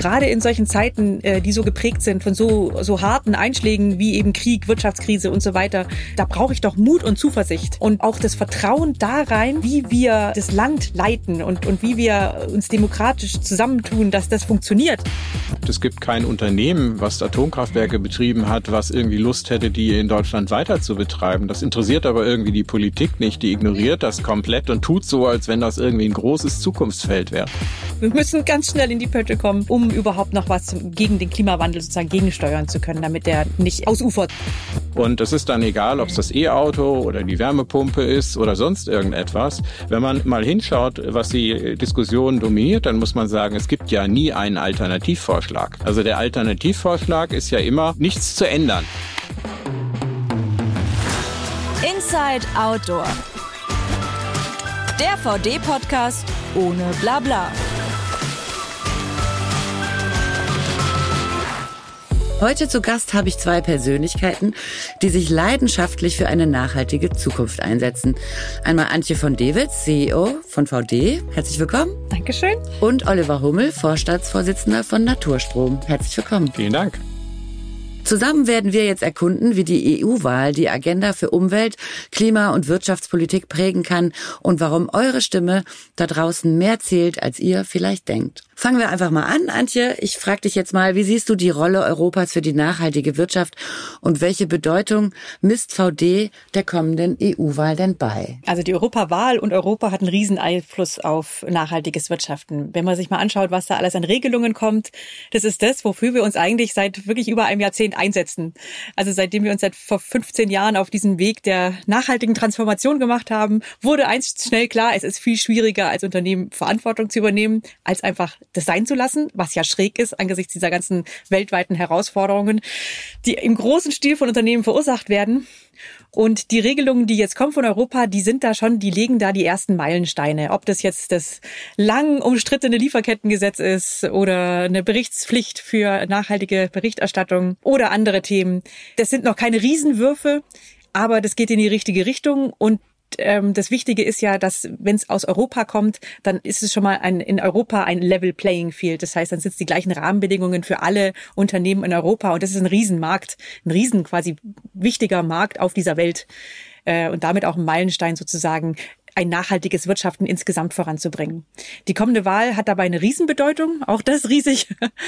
gerade in solchen Zeiten, die so geprägt sind von so harten Einschlägen wie eben Krieg, Wirtschaftskrise und so weiter, da brauche ich doch Mut und Zuversicht und auch das Vertrauen da rein, wie wir das Land leiten und wie wir uns demokratisch zusammentun, dass das funktioniert. Es gibt kein Unternehmen, was Atomkraftwerke betrieben hat, was irgendwie Lust hätte, die in Deutschland weiter zu betreiben. Das interessiert aber irgendwie die Politik nicht. Die ignoriert das komplett und tut so, als wenn das irgendwie ein großes Zukunftsfeld wäre. Wir müssen ganz schnell in die Pötte kommen, um überhaupt noch was gegen den Klimawandel sozusagen gegensteuern zu können, damit der nicht ausufert. Und es ist dann egal, ob es das E-Auto oder die Wärmepumpe ist oder sonst irgendetwas. Wenn man mal hinschaut, was die Diskussion dominiert, dann muss man sagen, es gibt ja nie einen Alternativvorschlag. Also der Alternativvorschlag ist ja immer, nichts zu ändern. Inside Outdoor. Der VD-Podcast ohne Blabla. Heute zu Gast habe ich zwei Persönlichkeiten, die sich leidenschaftlich für eine nachhaltige Zukunft einsetzen. Einmal Antje von Dewitz, CEO von VD. Herzlich willkommen. Dankeschön. Und Oliver Hummel, Vorstandsvorsitzender von Naturstrom. Herzlich willkommen. Vielen Dank. Zusammen werden wir jetzt erkunden, wie die EU-Wahl die Agenda für Umwelt, Klima- und Wirtschaftspolitik prägen kann und warum eure Stimme da draußen mehr zählt, als ihr vielleicht denkt. Fangen wir einfach mal an, Antje. Ich frage dich jetzt mal, wie siehst du die Rolle Europas für die nachhaltige Wirtschaft und welche Bedeutung misst VD der kommenden EU-Wahl denn bei? Also die Europawahl und Europa hat einen riesen Einfluss auf nachhaltiges Wirtschaften. Wenn man sich mal anschaut, was da alles an Regelungen kommt, das ist das, wofür wir uns eigentlich seit wirklich über einem Jahrzehnt einsetzen. Also seitdem wir uns vor 15 Jahren auf diesen Weg der nachhaltigen Transformation gemacht haben, wurde eins schnell klar, es ist viel schwieriger als Unternehmen Verantwortung zu übernehmen, als einfach das sein zu lassen, was ja schräg ist angesichts dieser ganzen weltweiten Herausforderungen, die im großen Stil von Unternehmen verursacht werden. Und die Regelungen, die jetzt kommen von Europa, die legen da die ersten Meilensteine. Ob das jetzt das lang umstrittene Lieferkettengesetz ist oder eine Berichtspflicht für nachhaltige Berichterstattung oder andere Themen. Das sind noch keine Riesenwürfe, aber das geht in die richtige Richtung und das Wichtige ist ja, dass wenn es aus Europa kommt, dann ist es schon mal in Europa ein Level Playing Field. Das heißt, dann sind es die gleichen Rahmenbedingungen für alle Unternehmen in Europa und das ist ein Riesenmarkt, ein riesen quasi wichtiger Markt auf dieser Welt und damit auch ein Meilenstein sozusagen, ein nachhaltiges Wirtschaften insgesamt voranzubringen. Die kommende Wahl hat dabei eine Riesenbedeutung, auch das riesig,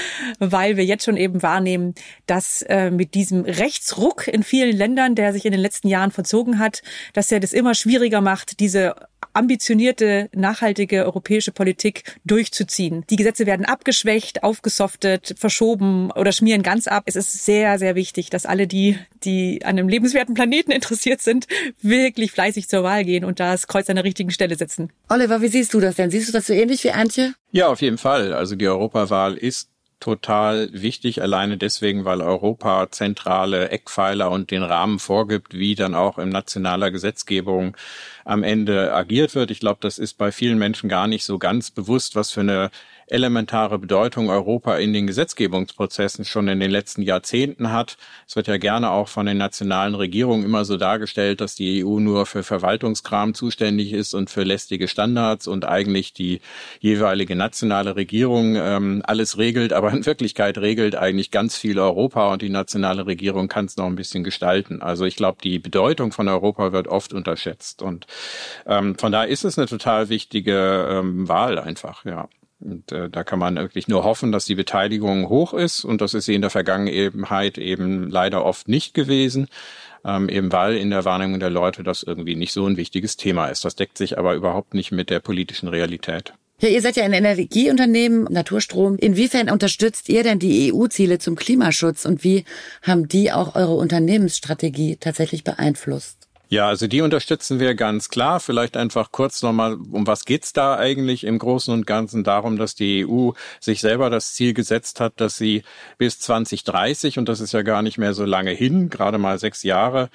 weil wir jetzt schon eben wahrnehmen, dass mit diesem Rechtsruck in vielen Ländern, der sich in den letzten Jahren vollzogen hat, dass er das immer schwieriger macht, diese ambitionierte, nachhaltige europäische Politik durchzuziehen. Die Gesetze werden abgeschwächt, aufgesoftet, verschoben oder schmieren ganz ab. Es ist sehr, sehr wichtig, dass alle, die an einem lebenswerten Planeten interessiert sind, wirklich fleißig zur Wahl gehen und das Kreuz an der richtigen Stelle setzen. Oliver, wie siehst du das denn? Siehst du das so ähnlich wie Antje? Ja, auf jeden Fall. Also die Europawahl ist total wichtig, alleine deswegen, weil Europa zentrale Eckpfeiler und den Rahmen vorgibt, wie dann auch in nationaler Gesetzgebung am Ende agiert wird. Ich glaube, das ist bei vielen Menschen gar nicht so ganz bewusst, was für eine elementare Bedeutung Europa in den Gesetzgebungsprozessen schon in den letzten Jahrzehnten hat. Es wird ja gerne auch von den nationalen Regierungen immer so dargestellt, dass die EU nur für Verwaltungskram zuständig ist und für lästige Standards und eigentlich die jeweilige nationale Regierung alles regelt. Aber in Wirklichkeit regelt eigentlich ganz viel Europa und die nationale Regierung kann es noch ein bisschen gestalten. Also ich glaube, die Bedeutung von Europa wird oft unterschätzt und von daher ist es eine total wichtige Wahl einfach, ja. Und da kann man wirklich nur hoffen, dass die Beteiligung hoch ist. Und das ist sie in der Vergangenheit eben leider oft nicht gewesen, eben weil in der Wahrnehmung der Leute das irgendwie nicht so ein wichtiges Thema ist. Das deckt sich aber überhaupt nicht mit der politischen Realität. Ja, ihr seid ja ein Energieunternehmen, Naturstrom. Inwiefern unterstützt ihr denn die EU-Ziele zum Klimaschutz und wie haben die auch eure Unternehmensstrategie tatsächlich beeinflusst? Ja, also die unterstützen wir ganz klar. Vielleicht einfach kurz nochmal, um was geht's da eigentlich im Großen und Ganzen? Darum, dass die EU sich selber das Ziel gesetzt hat, dass sie bis 2030, und das ist ja gar nicht mehr so lange hin, gerade mal 6 Jahre,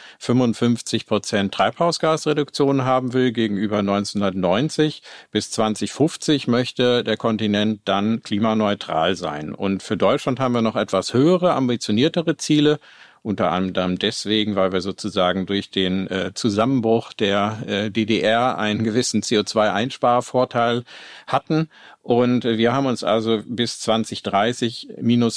55% Treibhausgasreduktion haben will gegenüber 1990. Bis 2050 möchte der Kontinent dann klimaneutral sein. Und für Deutschland haben wir noch etwas höhere, ambitioniertere Ziele. Unter anderem deswegen, weil wir sozusagen durch den Zusammenbruch der DDR einen gewissen CO2-Einsparvorteil hatten. Und wir haben uns also bis 2030 minus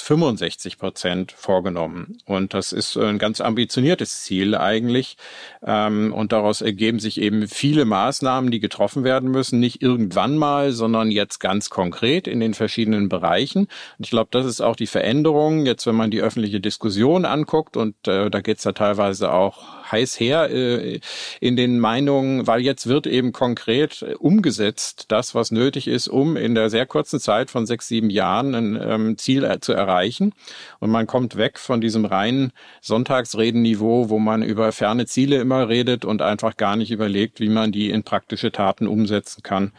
65% vorgenommen. Und das ist ein ganz ambitioniertes Ziel eigentlich. Und daraus ergeben sich eben viele Maßnahmen, die getroffen werden müssen. Nicht irgendwann mal, sondern jetzt ganz konkret in den verschiedenen Bereichen. Und ich glaube, das ist auch die Veränderung. Jetzt, wenn man die öffentliche Diskussion anguckt, und da geht es ja teilweise auch heiß her in den Meinungen, weil jetzt wird eben konkret umgesetzt, das, was nötig ist, um in der sehr kurzen Zeit von 6-7 Jahren ein Ziel zu erreichen. Und man kommt weg von diesem reinen Sonntagsredenniveau, wo man über ferne Ziele immer redet und einfach gar nicht überlegt, wie man die in praktische Taten umsetzen kann.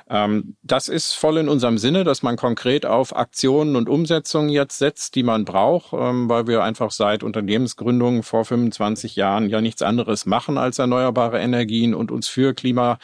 Das ist voll in unserem Sinne, dass man konkret auf Aktionen und Umsetzungen jetzt setzt, die man braucht, weil wir einfach seit Unternehmensgründung vor 25 Jahren ja nichts anderes machen als erneuerbare Energien und uns für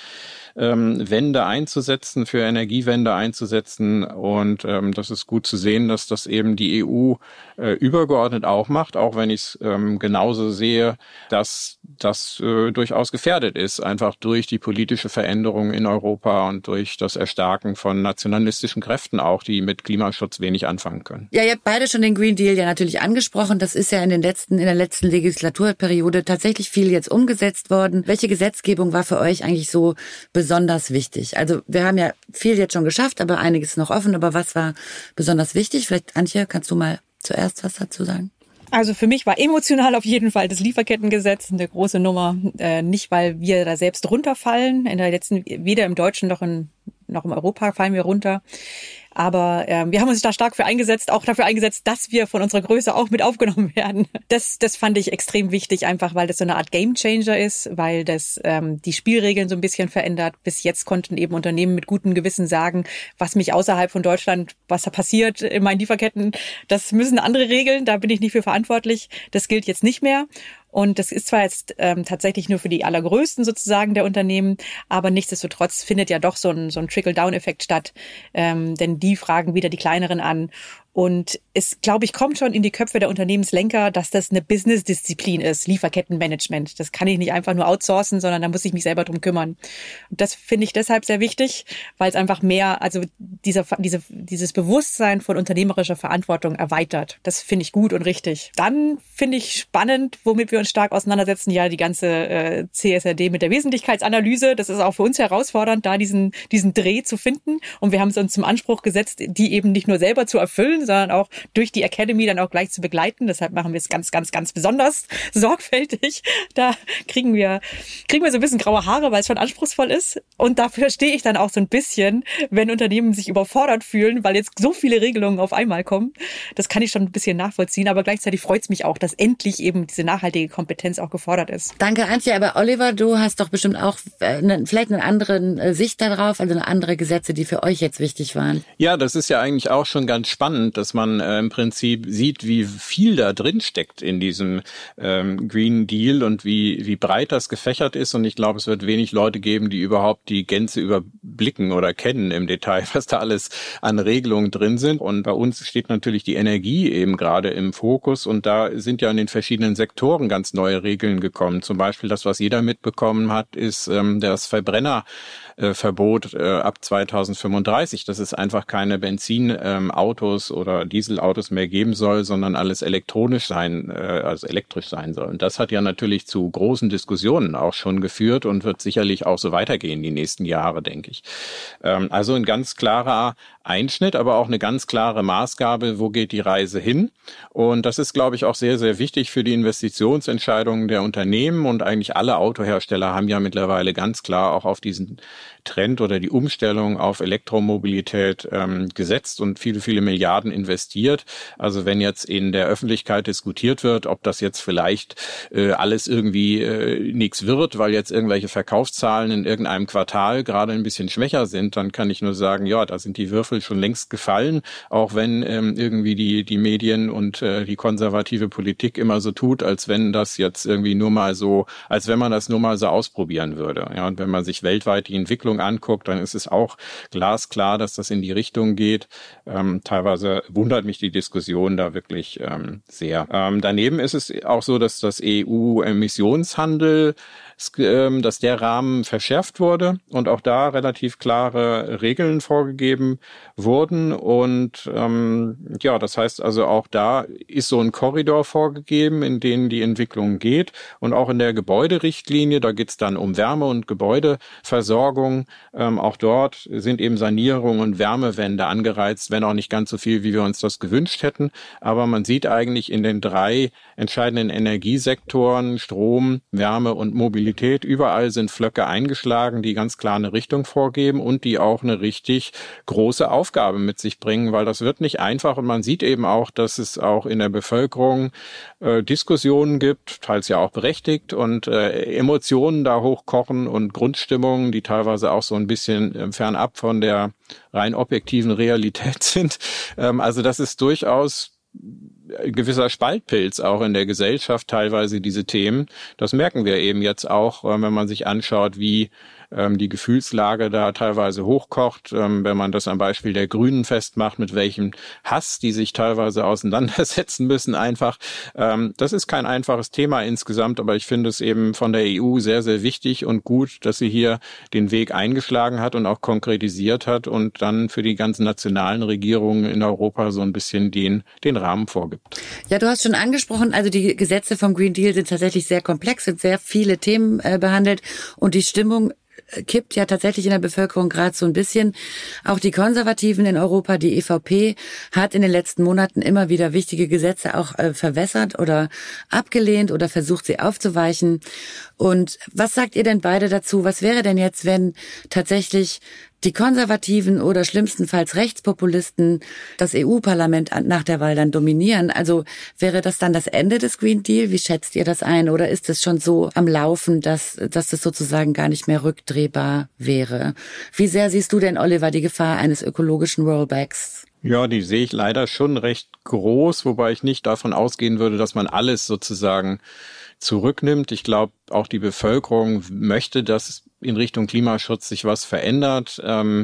Klimawende einzusetzen, für Energiewende einzusetzen. Und das ist gut zu sehen, dass das eben die EU übergeordnet auch macht, auch wenn ich es genauso sehe, dass das durchaus gefährdet ist, einfach durch die politische Veränderung in Europa und durch das Erstarken von nationalistischen Kräften auch, die mit Klimaschutz wenig anfangen können. Ja, ihr habt beide schon den Green Deal ja natürlich angesprochen. Das ist ja in der letzten Legislaturperiode tatsächlich viel jetzt umgesetzt worden. Welche Gesetzgebung war für euch eigentlich so besonders wichtig? Also wir haben ja viel jetzt schon geschafft, aber einiges noch offen. Aber was war besonders wichtig? Vielleicht, Antje, kannst du mal zuerst was dazu sagen? Also für mich war emotional auf jeden Fall das Lieferkettengesetz eine große Nummer. Nicht, weil wir da selbst runterfallen. Weder im Deutschen noch im Europa fallen wir runter. Aber wir haben uns da stark für eingesetzt, auch dafür eingesetzt, dass wir von unserer Größe auch mit aufgenommen werden. Das fand ich extrem wichtig, einfach weil das so eine Art Gamechanger ist, weil das die Spielregeln so ein bisschen verändert. Bis jetzt konnten eben Unternehmen mit gutem Gewissen sagen, was mich außerhalb von Deutschland, was da passiert in meinen Lieferketten, das müssen andere regeln, da bin ich nicht für verantwortlich. Das gilt jetzt nicht mehr. Und das ist zwar jetzt tatsächlich nur für die allergrößten sozusagen der Unternehmen, aber nichtsdestotrotz findet ja doch so ein Trickle-Down-Effekt statt, denn die fragen wieder die Kleineren an. Und es, glaube ich, kommt schon in die Köpfe der Unternehmenslenker, dass das eine Business-Disziplin ist, Lieferkettenmanagement. Das kann ich nicht einfach nur outsourcen, sondern da muss ich mich selber drum kümmern. Und das finde ich deshalb sehr wichtig, weil es einfach mehr, also dieses Bewusstsein von unternehmerischer Verantwortung erweitert. Das finde ich gut und richtig. Dann finde ich spannend, womit wir uns stark auseinandersetzen, ja, die ganze CSRD mit der Wesentlichkeitsanalyse. Das ist auch für uns herausfordernd, da diesen Dreh zu finden. Und wir haben es uns zum Anspruch gesetzt, die eben nicht nur selber zu erfüllen, sondern auch durch die Academy dann auch gleich zu begleiten. Deshalb machen wir es ganz, ganz, ganz besonders sorgfältig. Da kriegen wir so ein bisschen graue Haare, weil es schon anspruchsvoll ist. Und dafür stehe ich dann auch so ein bisschen, wenn Unternehmen sich überfordert fühlen, weil jetzt so viele Regelungen auf einmal kommen. Das kann ich schon ein bisschen nachvollziehen. Aber gleichzeitig freut es mich auch, dass endlich eben diese nachhaltige Kompetenz auch gefordert ist. Danke, Antje. Aber Oliver, du hast doch bestimmt auch vielleicht eine andere Sicht darauf, also eine andere Gesetze, die für euch jetzt wichtig waren. Ja, das ist ja eigentlich auch schon ganz spannend, dass man im Prinzip sieht, wie viel da drin steckt in diesem Green Deal und wie breit das gefächert ist. Und ich glaube, es wird wenig Leute geben, die überhaupt die Gänze überblicken oder kennen im Detail, was da alles an Regelungen drin sind. Und bei uns steht natürlich die Energie eben gerade im Fokus. Und da sind ja in den verschiedenen Sektoren ganz neue Regeln gekommen. Zum Beispiel das, was jeder mitbekommen hat, ist das Verbrennerverbot ab 2035, dass es einfach keine Benzinautos oder Dieselautos mehr geben soll, sondern alles elektrisch sein soll. Und das hat ja natürlich zu großen Diskussionen auch schon geführt und wird sicherlich auch so weitergehen die nächsten Jahre, denke ich. Also ein ganz klarer Einschnitt, aber auch eine ganz klare Maßgabe, wo geht die Reise hin? Und das ist, glaube ich, auch sehr, sehr wichtig für die Investitionsentscheidungen der Unternehmen. Und eigentlich alle Autohersteller haben ja mittlerweile ganz klar auch auf diesen Trend oder die Umstellung auf Elektromobilität gesetzt und viele, viele Milliarden investiert. Also wenn jetzt in der Öffentlichkeit diskutiert wird, ob das jetzt vielleicht alles irgendwie nichts wird, weil jetzt irgendwelche Verkaufszahlen in irgendeinem Quartal gerade ein bisschen schwächer sind, dann kann ich nur sagen, ja, da sind die Würfel schon längst gefallen, auch wenn irgendwie die Medien und die konservative Politik immer so tut, als wenn das jetzt irgendwie als wenn man das nur mal so ausprobieren würde. Ja, und wenn man sich weltweit die Entwicklung anguckt, dann ist es auch glasklar, dass das in die Richtung geht. Teilweise wundert mich die Diskussion da wirklich sehr. Daneben ist es auch so, dass das EU-Emissionshandel, dass der Rahmen verschärft wurde und auch da relativ klare Regeln vorgegeben wurden. Und das heißt also auch da ist so ein Korridor vorgegeben, in den die Entwicklung geht. Und auch in der Gebäuderichtlinie, da geht es dann um Wärme- und Gebäudeversorgung. Auch dort sind eben Sanierung und Wärmewende angereizt, wenn auch nicht ganz so viel, wie wir uns das gewünscht hätten. Aber man sieht eigentlich in den 3 entscheidenden Energiesektoren, Strom, Wärme und Mobilität, überall sind Flöcke eingeschlagen, die ganz klar eine Richtung vorgeben und die auch eine richtig große Aufgabe mit sich bringen, weil das wird nicht einfach. Und man sieht eben auch, dass es auch in der Bevölkerung Diskussionen gibt, teils ja auch berechtigt, und Emotionen da hochkochen und Grundstimmungen, die teilweise auch so ein bisschen fernab von der rein objektiven Realität sind. Also das ist durchaus ein gewisser Spaltpilz auch in der Gesellschaft, teilweise diese Themen. Das merken wir eben jetzt auch, wenn man sich anschaut, wie die Gefühlslage da teilweise hochkocht, wenn man das am Beispiel der Grünen festmacht, mit welchem Hass die sich teilweise auseinandersetzen müssen einfach. Das ist kein einfaches Thema insgesamt, aber ich finde es eben von der EU sehr, sehr wichtig und gut, dass sie hier den Weg eingeschlagen hat und auch konkretisiert hat und dann für die ganzen nationalen Regierungen in Europa so ein bisschen den Rahmen vorgibt. Ja, du hast schon angesprochen, also die Gesetze vom Green Deal sind tatsächlich sehr komplex, sind sehr viele Themen behandelt und die Stimmung kippt ja tatsächlich in der Bevölkerung gerade so ein bisschen. Auch die Konservativen in Europa, die EVP, hat in den letzten Monaten immer wieder wichtige Gesetze auch verwässert oder abgelehnt oder versucht, sie aufzuweichen. Und was sagt ihr denn beide dazu? Was wäre denn jetzt, wenn tatsächlich die Konservativen oder schlimmstenfalls Rechtspopulisten das EU-Parlament nach der Wahl dann dominieren? Also wäre das dann das Ende des Green Deal? Wie schätzt ihr das ein? Oder ist es schon so am Laufen, dass das sozusagen gar nicht mehr rückdrehbar wäre? Wie sehr siehst du denn, Oliver, die Gefahr eines ökologischen Rollbacks? Ja, die sehe ich leider schon recht groß, wobei ich nicht davon ausgehen würde, dass man alles sozusagen zurücknimmt. Ich glaube, auch die Bevölkerung möchte, dass in Richtung Klimaschutz sich was verändert.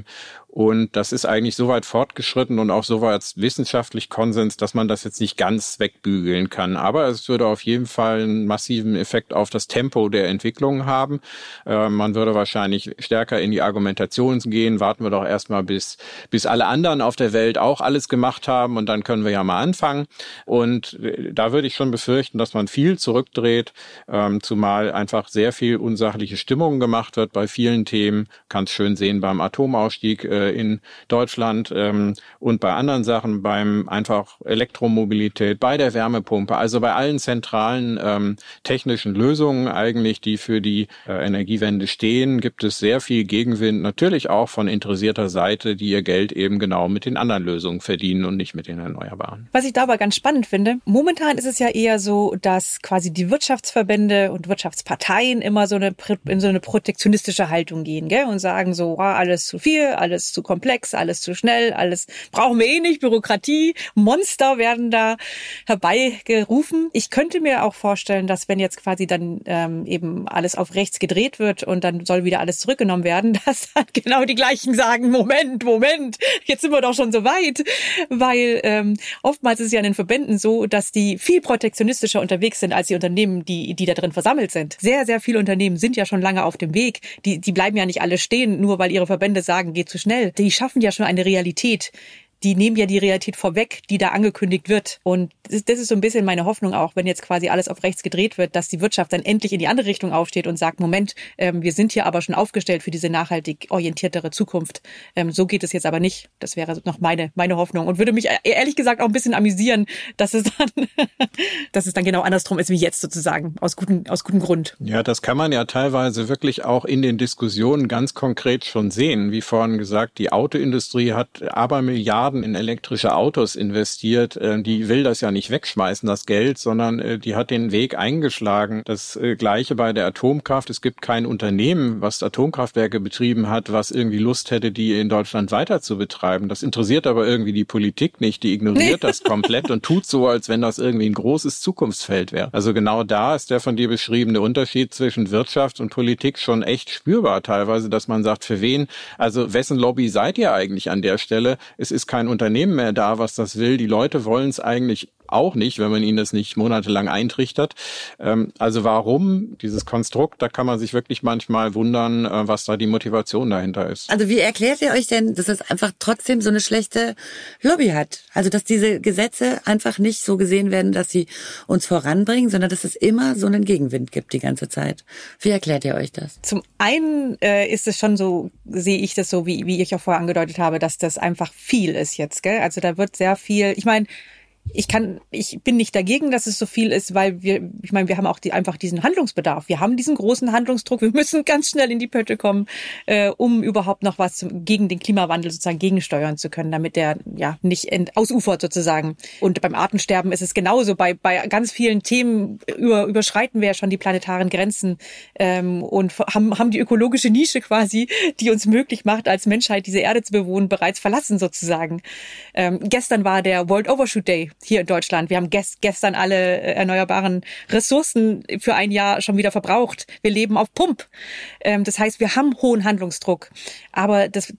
Und das ist eigentlich so weit fortgeschritten und auch so weit wissenschaftlich Konsens, dass man das jetzt nicht ganz wegbügeln kann. Aber es würde auf jeden Fall einen massiven Effekt auf das Tempo der Entwicklung haben. Man würde wahrscheinlich stärker in die Argumentation gehen. Warten wir doch erstmal, bis alle anderen auf der Welt auch alles gemacht haben und dann können wir ja mal anfangen. Und da würde ich schon befürchten, dass man viel zurückdreht, zumal einfach sehr viel unsachliche Stimmung gemacht wird bei vielen Themen. Kann es schön sehen beim Atomausstieg in Deutschland und bei anderen Sachen, beim einfach Elektromobilität, bei der Wärmepumpe, also bei allen zentralen technischen Lösungen eigentlich, die für die Energiewende stehen, gibt es sehr viel Gegenwind, natürlich auch von interessierter Seite, die ihr Geld eben genau mit den anderen Lösungen verdienen und nicht mit den Erneuerbaren. Was ich da aber ganz spannend finde, momentan ist es ja eher so, dass quasi die Wirtschaftsverbände und Wirtschaftsparteien immer in so eine protektionistische Haltung gehen, gell? Und sagen so, alles zu viel, alles zu komplex, alles zu schnell, alles brauchen wir eh nicht, Bürokratie, Monster werden da herbeigerufen. Ich könnte mir auch vorstellen, dass wenn jetzt quasi dann eben alles auf rechts gedreht wird und dann soll wieder alles zurückgenommen werden, dass dann genau die gleichen sagen, Moment, jetzt sind wir doch schon so weit, weil oftmals ist es ja in den Verbänden so, dass die viel protektionistischer unterwegs sind als die Unternehmen, die da drin versammelt sind. Sehr, sehr viele Unternehmen sind ja schon lange auf dem Weg. Die bleiben ja nicht alle stehen, nur weil ihre Verbände sagen, geht zu schnell. Die schaffen ja schon eine Realität. Die nehmen ja die Realität vorweg, die da angekündigt wird. Und das ist so ein bisschen meine Hoffnung auch, wenn jetzt quasi alles auf rechts gedreht wird, dass die Wirtschaft dann endlich in die andere Richtung aufsteht und sagt, Moment, wir sind hier aber schon aufgestellt für diese nachhaltig orientiertere Zukunft. So geht es jetzt aber nicht. Das wäre noch meine Hoffnung und würde mich ehrlich gesagt auch ein bisschen amüsieren, dass es dann genau andersrum ist wie jetzt sozusagen, aus gutem Grund. Ja, das kann man ja teilweise wirklich auch in den Diskussionen ganz konkret schon sehen. Wie vorhin gesagt, die Autoindustrie hat Abermilliarden in elektrische Autos investiert. Die will das ja nicht wegschmeißen, das Geld, sondern die hat den Weg eingeschlagen. Das Gleiche bei der Atomkraft. Es gibt kein Unternehmen, was Atomkraftwerke betrieben hat, was irgendwie Lust hätte, die in Deutschland weiter zu betreiben. Das interessiert aber irgendwie die Politik nicht. Die ignoriert das komplett und tut so, als wenn das irgendwie ein großes Zukunftsfeld wäre. Also genau da ist der von dir beschriebene Unterschied zwischen Wirtschaft und Politik schon echt spürbar teilweise, dass man sagt, für wen, also wessen Lobby seid ihr eigentlich an der Stelle? Es ist kein Unternehmen mehr da, was das will. Die Leute wollen es eigentlich auch nicht, wenn man ihnen das nicht monatelang eintrichtert. Also warum dieses Konstrukt, da kann man sich wirklich manchmal wundern, was da die Motivation dahinter ist. Also wie erklärt ihr euch denn, dass es einfach trotzdem so eine schlechte Lobby hat? Also dass diese Gesetze einfach nicht so gesehen werden, dass sie uns voranbringen, sondern dass es immer so einen Gegenwind gibt die ganze Zeit. Wie erklärt ihr euch das? Zum einen ist es schon so, sehe ich das so, wie ich auch vorher angedeutet habe, dass das einfach viel ist jetzt, gell? Also da wird sehr viel, ich meine, ich bin nicht dagegen, dass es so viel ist, weil wir haben auch einfach diesen Handlungsbedarf. Wir haben diesen großen Handlungsdruck. Wir müssen ganz schnell in die Pötte kommen, um überhaupt noch was gegen den Klimawandel sozusagen gegensteuern zu können, damit der ja nicht ausufert sozusagen. Und beim Artensterben ist es genauso. Bei ganz vielen Themen überschreiten wir ja schon die planetaren Grenzen und haben die ökologische Nische quasi, die uns möglich macht, als Menschheit diese Erde zu bewohnen, bereits verlassen sozusagen. Gestern war der World Overshoot Day hier in Deutschland. Wir haben gestern alle erneuerbaren Ressourcen für ein Jahr schon wieder verbraucht. Wir leben auf Pump. Das heißt, wir haben hohen Handlungsdruck. Aber das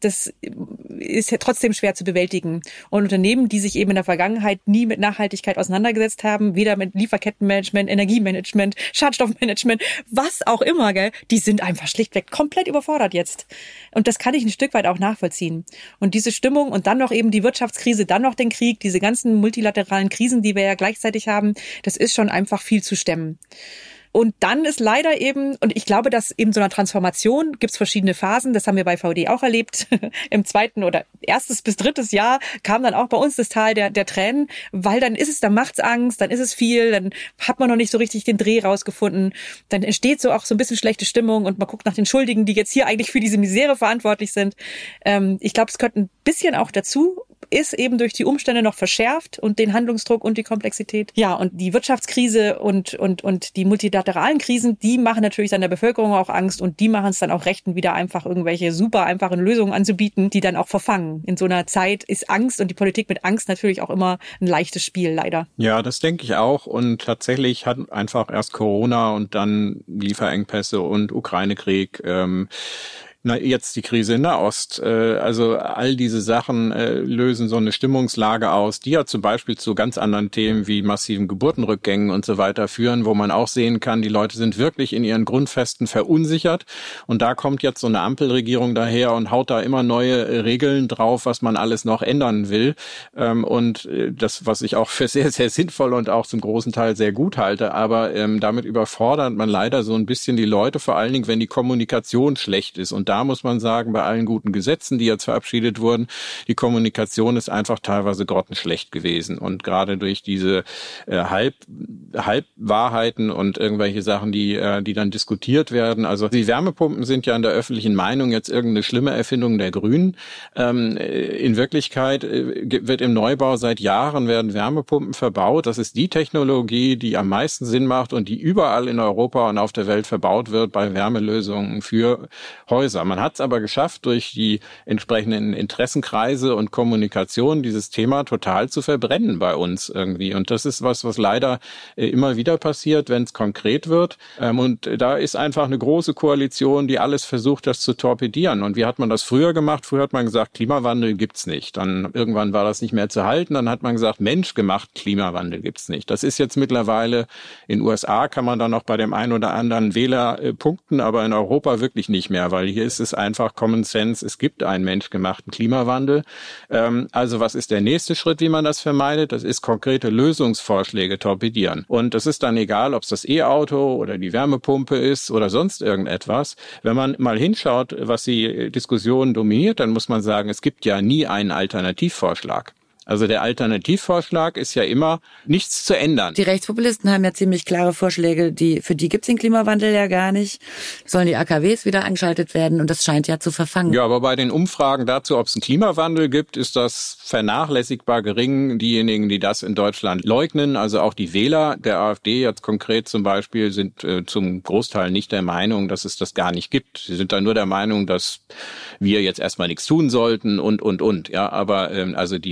ist ja trotzdem schwer zu bewältigen. Und Unternehmen, die sich eben in der Vergangenheit nie mit Nachhaltigkeit auseinandergesetzt haben, weder mit Lieferkettenmanagement, Energiemanagement, Schadstoffmanagement, was auch immer, gell, die sind einfach schlichtweg komplett überfordert jetzt. Und das kann ich ein Stück weit auch nachvollziehen. Und diese Stimmung und dann noch eben die Wirtschaftskrise, dann noch den Krieg, diese ganzen multilateralen Krisen, die wir ja gleichzeitig haben, das ist schon einfach viel zu stemmen. Und dann ist leider eben, und ich glaube, dass eben so einer Transformation gibt es verschiedene Phasen, das haben wir bei VD auch erlebt, im 2. oder 1. bis 3. Jahr kam dann auch bei uns das Tal der Tränen, weil dann macht's Angst, dann ist es viel, dann hat man noch nicht so richtig den Dreh rausgefunden, dann entsteht so auch so ein bisschen schlechte Stimmung und man guckt nach den Schuldigen, die jetzt hier eigentlich für diese Misere verantwortlich sind. Ich glaube, es gehört ein bisschen auch dazu, ist eben durch die Umstände noch verschärft und den Handlungsdruck und die Komplexität. Ja, und die Wirtschaftskrise und die multilateralen Krisen, die machen natürlich dann der Bevölkerung auch Angst und die machen es dann auch Rechten wieder einfach irgendwelche super einfachen Lösungen anzubieten, die dann auch verfangen. In so einer Zeit ist Angst und die Politik mit Angst natürlich auch immer ein leichtes Spiel, leider. Ja, das denke ich auch und tatsächlich hat einfach erst Corona und dann Lieferengpässe und Ukraine-Krieg, jetzt die Krise in Nahost. Also all diese Sachen lösen so eine Stimmungslage aus, die ja zum Beispiel zu ganz anderen Themen wie massiven Geburtenrückgängen und so weiter führen, wo man auch sehen kann, die Leute sind wirklich in ihren Grundfesten verunsichert. Und da kommt jetzt so eine Ampelregierung daher und haut da immer neue Regeln drauf, was man alles noch ändern will. Und das, was ich auch für sehr, sehr sinnvoll und auch zum großen Teil sehr gut halte. Aber damit überfordert man leider so ein bisschen die Leute, vor allen Dingen, wenn die Kommunikation schlecht ist. Und da muss man sagen, bei allen guten Gesetzen, die jetzt verabschiedet wurden, die Kommunikation ist einfach teilweise grottenschlecht gewesen. Und gerade durch diese Halbwahrheiten und irgendwelche Sachen, die dann diskutiert werden. Also die Wärmepumpen sind ja in der öffentlichen Meinung jetzt irgendeine schlimme Erfindung der Grünen. In Wirklichkeit wird im Neubau seit Jahren werden Wärmepumpen verbaut. Das ist die Technologie, die am meisten Sinn macht und die überall in Europa und auf der Welt verbaut wird bei Wärmelösungen für Häuser. Man hat es aber geschafft, durch die entsprechenden Interessenkreise und Kommunikation dieses Thema total zu verbrennen bei uns irgendwie. Und das ist was leider immer wieder passiert, wenn es konkret wird. Und da ist einfach eine große Koalition, die alles versucht, das zu torpedieren. Und wie hat man das früher gemacht? Früher hat man gesagt, Klimawandel gibt's nicht. Dann irgendwann war das nicht mehr zu halten. Dann hat man gesagt, menschgemacht Klimawandel gibt's nicht. Das ist jetzt mittlerweile, in USA kann man dann noch bei dem einen oder anderen Wähler punkten, aber in Europa wirklich nicht mehr, weil hier ist es einfach Common Sense, es gibt einen menschgemachten Klimawandel. Also was ist der nächste Schritt, wie man das vermeidet? Das ist konkrete Lösungsvorschläge torpedieren. Und das ist dann egal, ob es das E-Auto oder die Wärmepumpe ist oder sonst irgendetwas. Wenn man mal hinschaut, was die Diskussion dominiert, dann muss man sagen, es gibt ja nie einen Alternativvorschlag. Also der Alternativvorschlag ist ja immer, nichts zu ändern. Die Rechtspopulisten haben ja ziemlich klare Vorschläge, für die gibt's den Klimawandel ja gar nicht. Sollen die AKWs wieder angeschaltet werden und das scheint ja zu verfangen. Ja, aber bei den Umfragen dazu, ob es einen Klimawandel gibt, ist das vernachlässigbar gering. Diejenigen, die das in Deutschland leugnen, also auch die Wähler der AfD jetzt konkret zum Beispiel, sind zum Großteil nicht der Meinung, dass es das gar nicht gibt. Sie sind da nur der Meinung, dass wir jetzt erstmal nichts tun sollten und. Ja, aber also die Ursache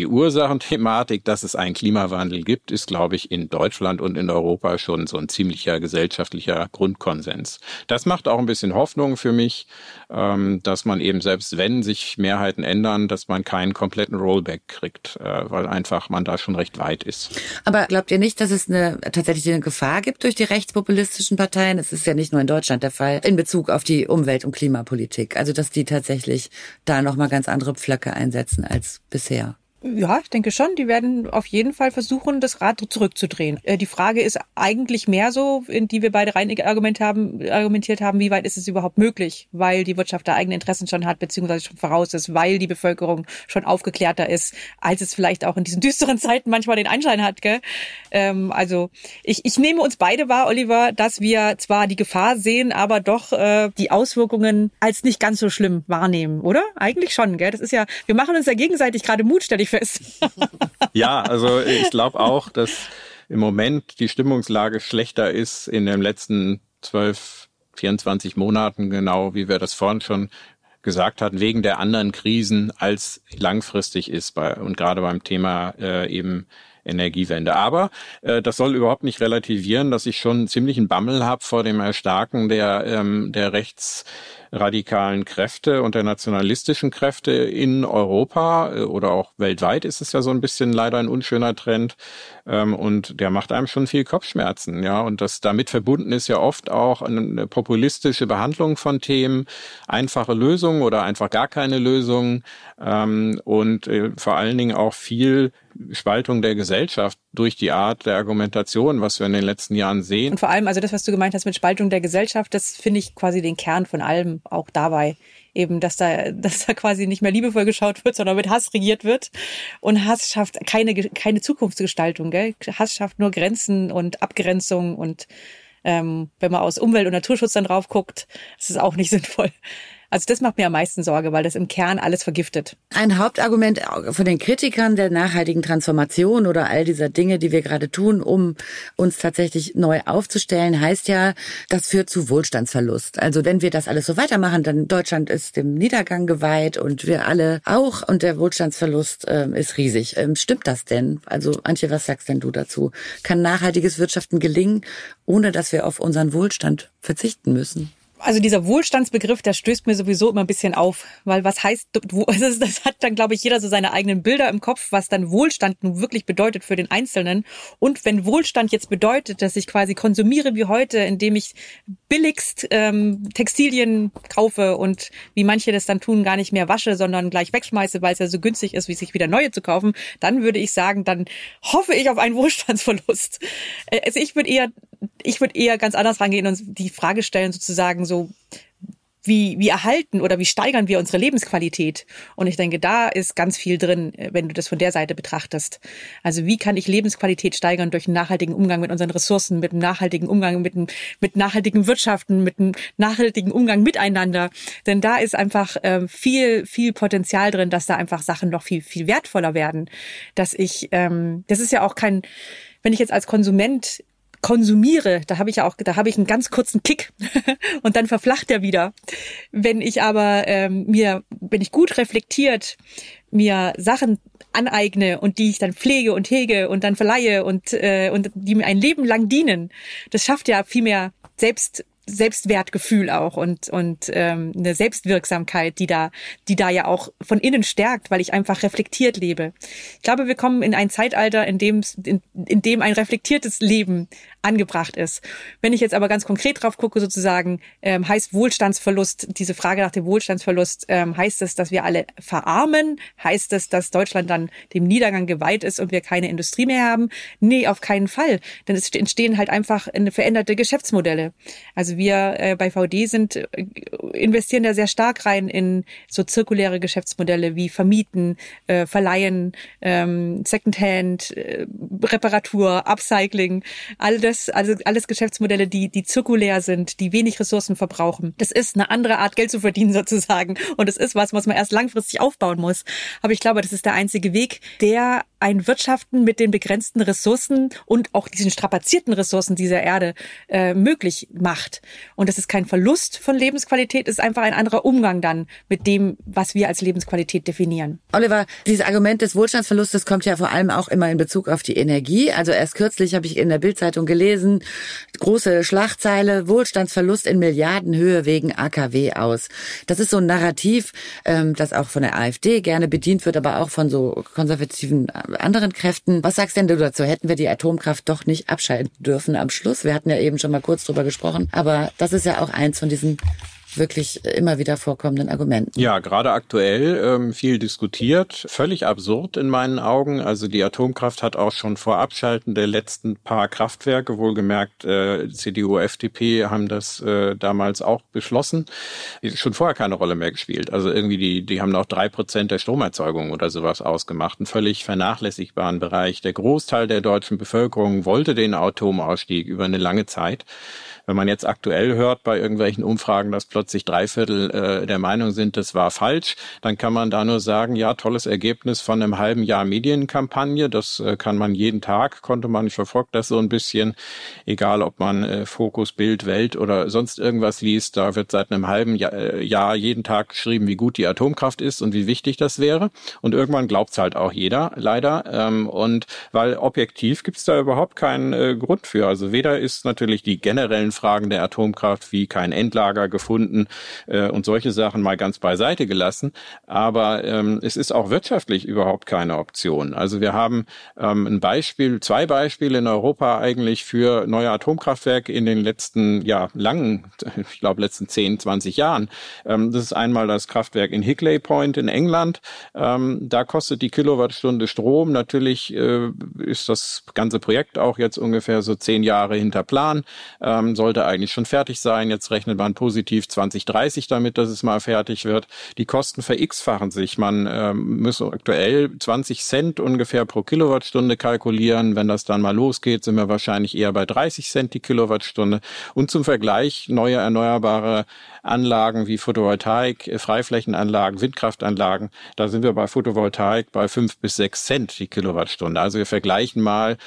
Ursachenthematik, dass es einen Klimawandel gibt, ist, glaube ich, in Deutschland und in Europa schon so ein ziemlicher gesellschaftlicher Grundkonsens. Das macht auch ein bisschen Hoffnung für mich, dass man eben, selbst wenn sich Mehrheiten ändern, dass man keinen kompletten Rollback kriegt, weil einfach man da schon recht weit ist. Aber glaubt ihr nicht, dass es tatsächlich eine Gefahr gibt durch die rechtspopulistischen Parteien? Es ist ja nicht nur in Deutschland der Fall, in Bezug auf die Umwelt- und Klimapolitik. Also, dass die tatsächlich da nochmal ganz andere Pflöcke einsetzen als bisher. Ja, ich denke schon. Die werden auf jeden Fall versuchen, das Rad zurückzudrehen. Die Frage ist eigentlich mehr so, in die wir beide rein argumentiert haben, wie weit ist es überhaupt möglich, weil die Wirtschaft da eigene Interessen schon hat, beziehungsweise schon voraus ist, weil die Bevölkerung schon aufgeklärter ist, als es vielleicht auch in diesen düsteren Zeiten manchmal den Anschein hat. Gell? Also ich nehme uns beide wahr, Oliver, dass wir zwar die Gefahr sehen, aber doch die Auswirkungen als nicht ganz so schlimm wahrnehmen, oder? Eigentlich schon, gell? Das ist ja, wir machen uns ja gegenseitig gerade Mut, stelle ich fest. Ja, also ich glaube auch, dass im Moment die Stimmungslage schlechter ist in den letzten 12, 24 Monaten, genau wie wir das vorhin schon gesagt hatten, wegen der anderen Krisen, als langfristig ist und gerade beim Thema eben Energiewende. Aber das soll überhaupt nicht relativieren, dass ich schon ziemlich einen Bammel habe vor dem Erstarken der rechtsradikalen Kräfte und der nationalistischen Kräfte in Europa oder auch weltweit ist es ja so ein bisschen leider ein unschöner Trend. Und der macht einem schon viel Kopfschmerzen, ja. Und das damit verbunden ist ja oft auch eine populistische Behandlung von Themen, einfache Lösungen oder einfach gar keine Lösungen und vor allen Dingen auch viel Spaltung der Gesellschaft durch die Art der Argumentation, was wir in den letzten Jahren sehen. Und vor allem, also das, was du gemeint hast mit Spaltung der Gesellschaft, das finde ich quasi den Kern von allem auch dabei. Eben, dass da quasi nicht mehr liebevoll geschaut wird, sondern mit Hass regiert wird. Und Hass schafft keine Zukunftsgestaltung, gell? Hass schafft nur Grenzen und Abgrenzung und wenn man aus Umwelt- und Naturschutz dann drauf guckt, ist es auch nicht sinnvoll. Also das macht mir am meisten Sorge, weil das im Kern alles vergiftet. Ein Hauptargument von den Kritikern der nachhaltigen Transformation oder all dieser Dinge, die wir gerade tun, um uns tatsächlich neu aufzustellen, heißt ja, das führt zu Wohlstandsverlust. Also wenn wir das alles so weitermachen, dann Deutschland ist dem Niedergang geweiht und wir alle auch und der Wohlstandsverlust ist riesig. Stimmt das denn? Also Antje, was sagst denn du dazu? Kann nachhaltiges Wirtschaften gelingen, ohne dass wir auf unseren Wohlstand verzichten müssen? Also dieser Wohlstandsbegriff, der stößt mir sowieso immer ein bisschen auf, weil was heißt, das hat dann, glaube ich, jeder so seine eigenen Bilder im Kopf, was dann Wohlstand nun wirklich bedeutet für den Einzelnen. Und wenn Wohlstand jetzt bedeutet, dass ich quasi konsumiere wie heute, indem ich billigst Textilien kaufe und wie manche das dann tun, gar nicht mehr wasche, sondern gleich wegschmeiße, weil es ja so günstig ist, wie sich wieder neue zu kaufen, dann würde ich sagen, dann hoffe ich auf einen Wohlstandsverlust. Also ich würde eher ganz anders rangehen und die Frage stellen sozusagen so, wie erhalten oder wie steigern wir unsere Lebensqualität? Und ich denke, da ist ganz viel drin, wenn du das von der Seite betrachtest. Also wie kann ich Lebensqualität steigern durch einen nachhaltigen Umgang mit unseren Ressourcen, mit einem nachhaltigen Umgang mit nachhaltigen Wirtschaften, mit einem nachhaltigen Umgang miteinander? Denn da ist einfach viel Potenzial drin, dass da einfach Sachen noch viel wertvoller werden. Das ist ja auch kein, wenn ich jetzt als Konsument konsumiere, da habe ich einen ganz kurzen Kick und dann verflacht er wieder. Wenn ich aber wenn ich gut reflektiert mir Sachen aneigne und die ich dann pflege und hege und dann verleihe und die mir ein Leben lang dienen, das schafft ja viel mehr Selbstwertgefühl auch und eine Selbstwirksamkeit, die da ja auch von innen stärkt, weil ich einfach reflektiert lebe. Ich glaube, wir kommen in ein Zeitalter, in dem ein reflektiertes Leben angebracht ist. Wenn ich jetzt aber ganz konkret drauf gucke, sozusagen, heißt Wohlstandsverlust, diese Frage nach dem Wohlstandsverlust, heißt es, dass wir alle verarmen? Heißt es, dass Deutschland dann dem Niedergang geweiht ist und wir keine Industrie mehr haben? Nee, auf keinen Fall. Denn es entstehen halt einfach veränderte Geschäftsmodelle. Also wir bei VD investieren da sehr stark rein in so zirkuläre Geschäftsmodelle wie Vermieten, Verleihen, Secondhand, Reparatur, Upcycling, alles Geschäftsmodelle, die zirkulär sind, die wenig Ressourcen verbrauchen. Das ist eine andere Art, Geld zu verdienen sozusagen. Und es ist was man erst langfristig aufbauen muss. Aber ich glaube, das ist der einzige Weg, der ein Wirtschaften mit den begrenzten Ressourcen und auch diesen strapazierten Ressourcen dieser Erde möglich macht. Und das ist kein Verlust von Lebensqualität, ist einfach ein anderer Umgang dann mit dem, was wir als Lebensqualität definieren. Oliver, dieses Argument des Wohlstandsverlustes kommt ja vor allem auch immer in Bezug auf die Energie. Also erst kürzlich habe ich in der Bild-Zeitung gelesen, große Schlagzeile, Wohlstandsverlust in Milliardenhöhe wegen AKW aus. Das ist so ein Narrativ, das auch von der AfD gerne bedient wird, aber auch von so konservativen anderen Kräften. Was sagst denn du dazu? Hätten wir die Atomkraft doch nicht abschalten dürfen am Schluss? Wir hatten ja eben schon mal kurz drüber gesprochen, aber das ist ja auch eins von diesen wirklich immer wieder vorkommenden Argumenten. Ja, gerade aktuell viel diskutiert, völlig absurd in meinen Augen. Also die Atomkraft hat auch schon vor Abschalten der letzten paar Kraftwerke, wohlgemerkt CDU, FDP haben das damals auch beschlossen, schon vorher keine Rolle mehr gespielt. Also irgendwie die haben noch 3% der Stromerzeugung oder sowas ausgemacht, einen völlig vernachlässigbaren Bereich. Der Großteil der deutschen Bevölkerung wollte den Atomausstieg über eine lange Zeit. Wenn man jetzt aktuell hört bei irgendwelchen Umfragen, dass plötzlich 3/4 der Meinung sind, das war falsch, dann kann man da nur sagen, ja, tolles Ergebnis von einem halben Jahr Medienkampagne. Das kann man jeden Tag, ich verfolge das so ein bisschen, egal ob man Fokus, Bild, Welt oder sonst irgendwas liest, da wird seit einem halben Jahr jeden Tag geschrieben, wie gut die Atomkraft ist und wie wichtig das wäre. Und irgendwann glaubt's halt auch jeder, leider. Und weil objektiv gibt's da überhaupt keinen Grund für. Also weder ist natürlich die generellen Fragen der Atomkraft wie kein Endlager gefunden und solche Sachen mal ganz beiseite gelassen. Aber es ist auch wirtschaftlich überhaupt keine Option. Also wir haben zwei Beispiele in Europa eigentlich für neue Atomkraftwerke in den letzten, letzten 10, 20 Jahren. Das ist einmal das Kraftwerk in Hinkley Point in England. Da kostet die Kilowattstunde Strom. Natürlich ist das ganze Projekt auch jetzt ungefähr so 10 Jahre hinter Plan. Sollte eigentlich schon fertig sein. Jetzt rechnet man positiv 2030 damit, dass es mal fertig wird. Die Kosten ver-x-fachen sich. Man muss aktuell 20 Cent ungefähr pro Kilowattstunde kalkulieren. Wenn das dann mal losgeht, sind wir wahrscheinlich eher bei 30 Cent die Kilowattstunde. Und zum Vergleich neue erneuerbare Anlagen wie Photovoltaik, Freiflächenanlagen, Windkraftanlagen, da sind wir bei Photovoltaik bei 5 bis 6 Cent die Kilowattstunde. Also wir vergleichen mal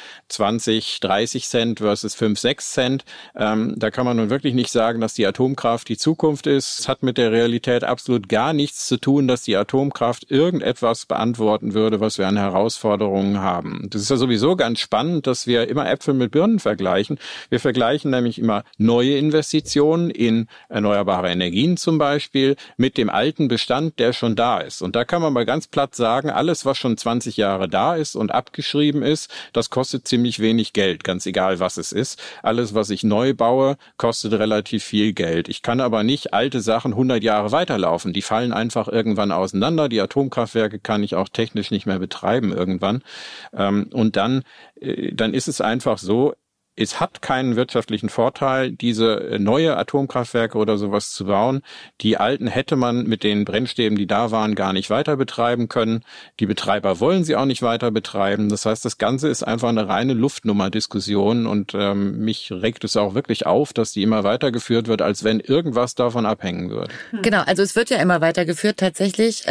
20, 30 Cent versus 5, 6 Cent. Da kann man nun wirklich nicht sagen, dass die Atomkraft die Zukunft ist. Es hat mit der Realität absolut gar nichts zu tun, dass die Atomkraft irgendetwas beantworten würde, was wir an Herausforderungen haben. Das ist ja sowieso ganz spannend, dass wir immer Äpfel mit Birnen vergleichen. Wir vergleichen nämlich immer neue Investitionen in erneuerbare Energien zum Beispiel mit dem alten Bestand, der schon da ist. Und da kann man mal ganz platt sagen, alles, was schon 20 Jahre da ist und abgeschrieben ist, das kostet ziemlich wenig Geld, ganz egal, was es ist. Alles, was ich neu baue, kostet relativ viel Geld. Ich kann aber nicht alte Sachen 100 Jahre weiterlaufen. Die fallen einfach irgendwann auseinander. Die Atomkraftwerke kann ich auch technisch nicht mehr betreiben irgendwann. Und dann ist es einfach so, es hat keinen wirtschaftlichen Vorteil, diese neue Atomkraftwerke oder sowas zu bauen. Die alten hätte man mit den Brennstäben, die da waren, gar nicht weiter betreiben können. Die Betreiber wollen sie auch nicht weiter betreiben. Das heißt, das Ganze ist einfach eine reine Luftnummer-Diskussion und mich regt es auch wirklich auf, dass die immer weitergeführt wird, als wenn irgendwas davon abhängen würde. Genau, also es wird ja immer weitergeführt tatsächlich.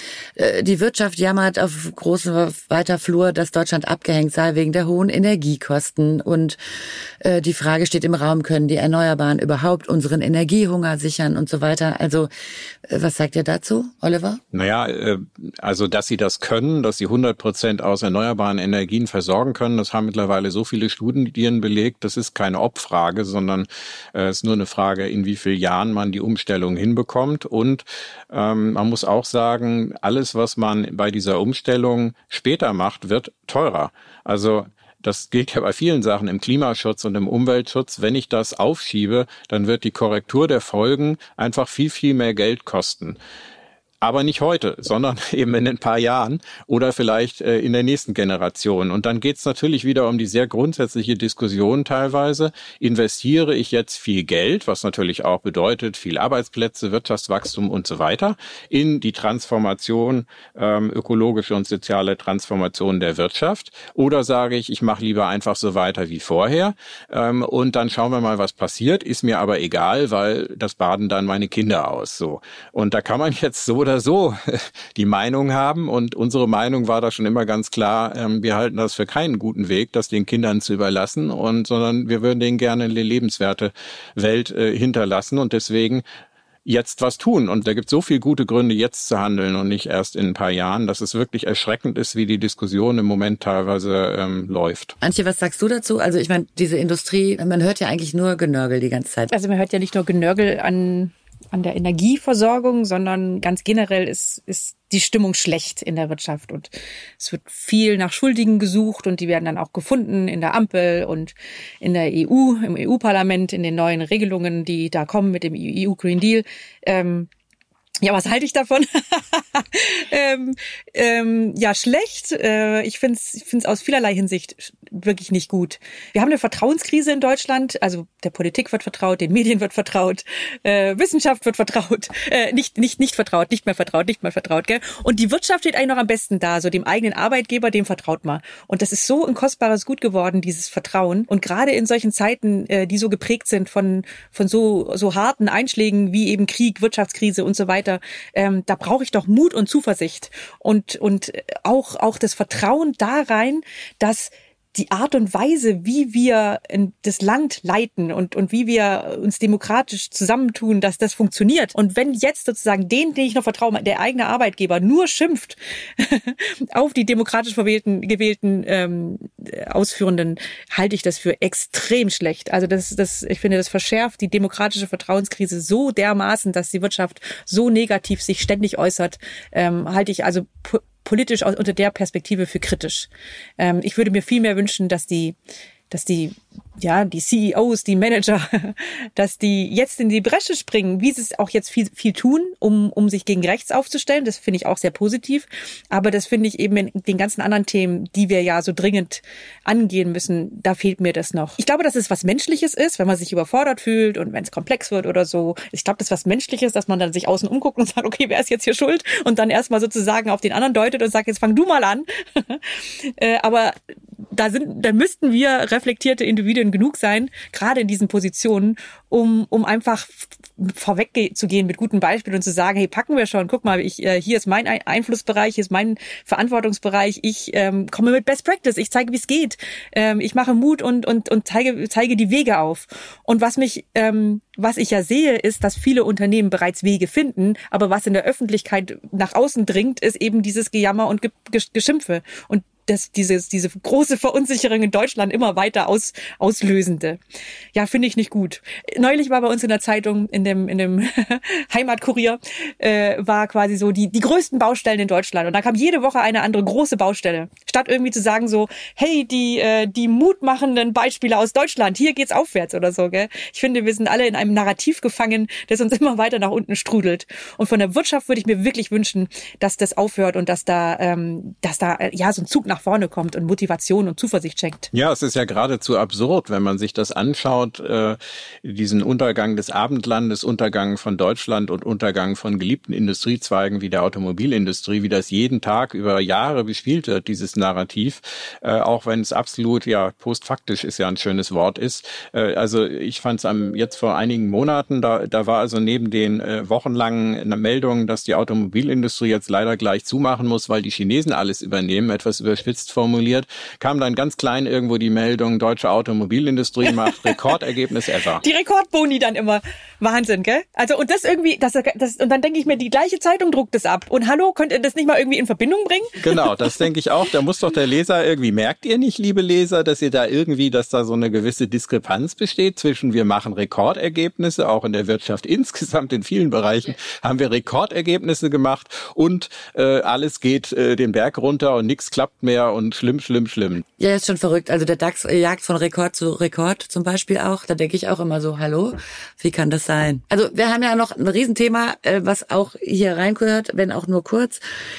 Die Wirtschaft jammert auf großem weiter Flur, dass Deutschland abgehängt sei wegen der hohen Energiekosten und die Frage steht im Raum, können die Erneuerbaren überhaupt unseren Energiehunger sichern und so weiter? Also, was sagt ihr dazu, Oliver? Naja, also, dass sie das können, dass sie 100% aus erneuerbaren Energien versorgen können, das haben mittlerweile so viele Studien belegt. Das ist keine Ob-Frage, sondern es ist nur eine Frage, in wie vielen Jahren man die Umstellung hinbekommt. Und man muss auch sagen, alles, was man bei dieser Umstellung später macht, wird teurer. Also, das gilt ja bei vielen Sachen im Klimaschutz und im Umweltschutz. Wenn ich das aufschiebe, dann wird die Korrektur der Folgen einfach viel, viel mehr Geld kosten. Aber nicht heute, sondern eben in ein paar Jahren oder vielleicht in der nächsten Generation. Und dann geht es natürlich wieder um die sehr grundsätzliche Diskussion teilweise. Investiere ich jetzt viel Geld, was natürlich auch bedeutet, viel Arbeitsplätze, Wirtschaftswachstum und so weiter, in die Transformation, ökologische und soziale Transformation der Wirtschaft? Oder sage ich, ich mache lieber einfach so weiter wie vorher und dann schauen wir mal, was passiert. Ist mir aber egal, weil das baden dann meine Kinder aus. So. Und da kann man jetzt so oder oder so die Meinung haben. Und unsere Meinung war da schon immer ganz klar, wir halten das für keinen guten Weg, das den Kindern zu überlassen, sondern wir würden denen gerne eine lebenswerte Welt hinterlassen und deswegen jetzt was tun. Und da gibt es so viele gute Gründe, jetzt zu handeln und nicht erst in ein paar Jahren, dass es wirklich erschreckend ist, wie die Diskussion im Moment teilweise läuft. Antje, was sagst du dazu? Also ich meine, diese Industrie, man hört ja eigentlich nur Genörgel die ganze Zeit. Also man hört ja nicht nur Genörgel an der Energieversorgung, sondern ganz generell ist die Stimmung schlecht in der Wirtschaft und es wird viel nach Schuldigen gesucht und die werden dann auch gefunden in der Ampel und in der EU, im EU-Parlament, in den neuen Regelungen, die da kommen mit dem EU Green Deal. Ja, was halte ich davon? Ja, schlecht. Ich find's aus vielerlei Hinsicht wirklich nicht gut. Wir haben eine Vertrauenskrise in Deutschland. Also der Politik wird vertraut, den Medien wird vertraut, Wissenschaft wird vertraut, nicht mehr vertraut, gell? Und die Wirtschaft steht eigentlich noch am besten da. So dem eigenen Arbeitgeber, dem vertraut man. Und das ist so ein kostbares Gut geworden, dieses Vertrauen. Und gerade in solchen Zeiten, die so geprägt sind von so harten Einschlägen wie eben Krieg, Wirtschaftskrise und so weiter, da brauche ich doch Mut und Zuversicht und auch das Vertrauen da rein, dass die Art und Weise, wie wir das Land leiten und wie wir uns demokratisch zusammentun, dass das funktioniert. Und wenn jetzt sozusagen den ich noch vertraue, der eigene Arbeitgeber nur schimpft auf die demokratisch gewählten Ausführenden, halte ich das für extrem schlecht. Also ich finde, das verschärft die demokratische Vertrauenskrise so dermaßen, dass die Wirtschaft so negativ sich ständig äußert, halte ich also politisch unter der Perspektive für kritisch. Ich würde mir viel mehr wünschen, dass die CEOs, die Manager, dass die jetzt in die Bresche springen, wie sie es auch jetzt viel tun, um sich gegen rechts aufzustellen. Das finde ich auch sehr positiv. Aber das finde ich eben in den ganzen anderen Themen, die wir ja so dringend angehen müssen, da fehlt mir das noch. Ich glaube, dass es was Menschliches ist, wenn man sich überfordert fühlt und wenn es komplex wird oder so. Ich glaube, das ist was Menschliches, dass man dann sich außen umguckt und sagt, okay, wer ist jetzt hier schuld? Und dann erstmal sozusagen auf den anderen deutet und sagt, jetzt fang du mal an. Aber da müssten wir reflektierte Individuen genug sein, gerade in diesen Positionen, um einfach vorweg zu gehen mit guten Beispielen und zu sagen, hey, packen wir schon, guck mal, hier ist mein Einflussbereich, hier ist mein Verantwortungsbereich, ich komme mit Best Practice, ich zeige, wie es geht, ich mache Mut und zeige die Wege auf. Und was ich ja sehe, ist, dass viele Unternehmen bereits Wege finden, aber was in der Öffentlichkeit nach außen dringt, ist eben dieses Gejammer und Geschimpfe und diese große Verunsicherung in Deutschland immer weiter auslösende. Ja, finde ich nicht gut. Neulich war bei uns in der Zeitung, in dem Heimatkurier, war quasi so die größten Baustellen in Deutschland. Und da kam jede Woche eine andere große Baustelle. Statt irgendwie zu sagen so, hey, die mutmachenden Beispiele aus Deutschland, hier geht's aufwärts oder so, gell? Ich finde, wir sind alle in einem Narrativ gefangen, das uns immer weiter nach unten strudelt. Und von der Wirtschaft würde ich mir wirklich wünschen, dass das aufhört und dass da ja so ein Zug nach vorne kommt und Motivation und Zuversicht schenkt. Ja, es ist ja geradezu absurd, wenn man sich das anschaut, diesen Untergang des Abendlandes, Untergang von Deutschland und Untergang von geliebten Industriezweigen wie der Automobilindustrie, wie das jeden Tag über Jahre bespielt wird, dieses Narrativ, auch wenn es absolut, ja, postfaktisch ist ja ein schönes Wort ist. Also ich fand es jetzt vor einigen Monaten, da war also neben den wochenlangen Meldungen, dass die Automobilindustrie jetzt leider gleich zumachen muss, weil die Chinesen alles übernehmen, etwas überspitzt formuliert, kam dann ganz klein irgendwo die Meldung, deutsche Automobilindustrie macht Rekordergebnis ever. Die Rekordboni dann immer. Wahnsinn, gell? Also und das irgendwie, und dann denke ich mir, die gleiche Zeitung druckt das ab. Und hallo, könnt ihr das nicht mal irgendwie in Verbindung bringen? Genau, das denke ich auch. Da muss doch der Leser irgendwie, merkt ihr nicht, liebe Leser, dass da so eine gewisse Diskrepanz besteht zwischen wir machen Rekordergebnisse, auch in der Wirtschaft insgesamt in vielen Bereichen haben wir Rekordergebnisse gemacht und alles geht den Berg runter und nichts klappt mehr und schlimm. Ja, ist schon verrückt. Also der DAX jagt von Rekord zu Rekord zum Beispiel auch. Da denke ich auch immer so, hallo, wie kann das sein? Also wir haben ja noch ein Riesenthema, was auch hier reingehört, wenn auch nur kurz.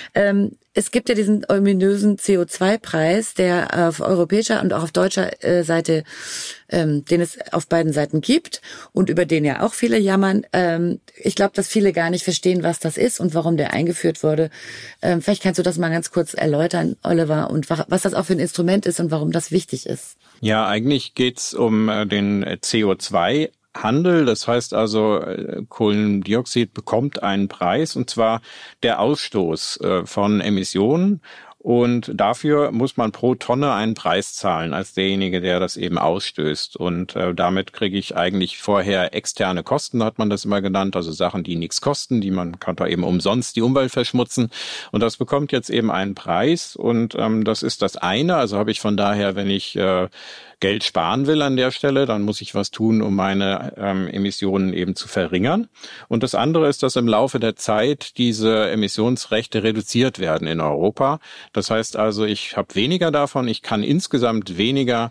Es gibt ja diesen ominösen CO2-Preis, der auf europäischer und auch auf deutscher Seite, den es auf beiden Seiten gibt und über den ja auch viele jammern. Ich glaube, dass viele gar nicht verstehen, was das ist und warum der eingeführt wurde. Vielleicht kannst du das mal ganz kurz erläutern, Oliver, und was das auch für ein Instrument ist und warum das wichtig ist. Ja, eigentlich geht's um den CO2 Handel. Das heißt also, Kohlendioxid bekommt einen Preis, und zwar der Ausstoß von Emissionen. Und dafür muss man pro Tonne einen Preis zahlen als derjenige, der das eben ausstößt. Und damit kriege ich eigentlich vorher externe Kosten, hat man das immer genannt, also Sachen, die nichts kosten, die man kann da eben umsonst die Umwelt verschmutzen. Und das bekommt jetzt eben einen Preis. Und das ist das eine. Also habe ich von daher, wenn ich Geld sparen will an der Stelle, dann muss ich was tun, um meine Emissionen eben zu verringern. Und das andere ist, dass im Laufe der Zeit diese Emissionsrechte reduziert werden in Europa. Das heißt also, ich habe weniger davon, ich kann insgesamt weniger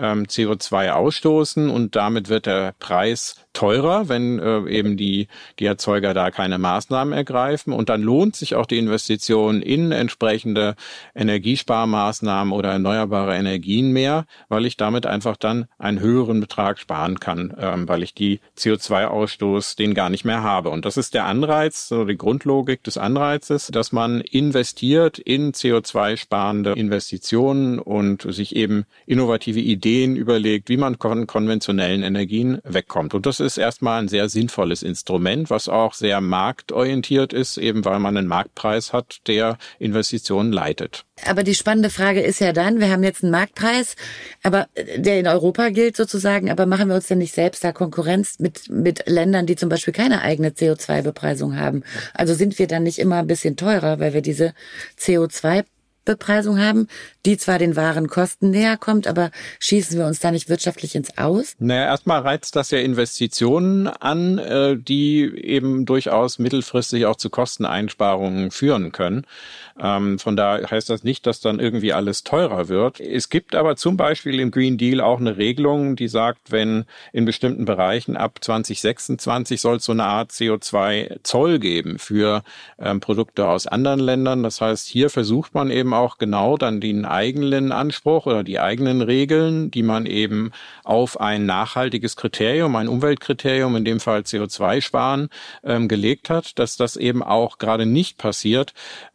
CO2 ausstoßen und damit wird der Preis teurer, wenn eben die Erzeuger da keine Maßnahmen ergreifen. Und dann lohnt sich auch die Investition in entsprechende Energiesparmaßnahmen oder erneuerbare Energien mehr, weil ich damit einfach dann einen höheren Betrag sparen kann, weil ich die CO2-Ausstoß den gar nicht mehr habe. Und das ist der Anreiz, so die Grundlogik des Anreizes, dass man investiert in CO2-sparende Investitionen und sich eben innovative Ideen überlegt, wie man von konventionellen Energien wegkommt. Und das ist erstmal ein sehr sinnvolles Instrument, was auch sehr marktorientiert ist, eben weil man einen Marktpreis hat, der Investitionen leitet. Aber die spannende Frage ist ja dann, wir haben jetzt einen Marktpreis, aber der in Europa gilt sozusagen, aber machen wir uns denn nicht selbst da Konkurrenz mit Ländern, die zum Beispiel keine eigene CO2-Bepreisung haben? Also sind wir dann nicht immer ein bisschen teurer, weil wir diese CO2-Bepreisung haben, die zwar den wahren Kosten näher kommt, aber schießen wir uns da nicht wirtschaftlich ins Aus? Naja, erstmal reizt das ja Investitionen an, die eben durchaus mittelfristig auch zu Kosteneinsparungen führen können. Von daher heißt das nicht, dass dann irgendwie alles teurer wird. Es gibt aber zum Beispiel im Green Deal auch eine Regelung, die sagt, wenn in bestimmten Bereichen ab 2026 soll es so eine Art CO2-Zoll geben für Produkte aus anderen Ländern. Das heißt, hier versucht man eben auch genau dann den eigenen Anspruch oder die eigenen Regeln, die man eben auf ein nachhaltiges Kriterium, ein Umweltkriterium, in dem Fall CO2-Sparen, gelegt hat, dass das eben auch gerade nicht passiert,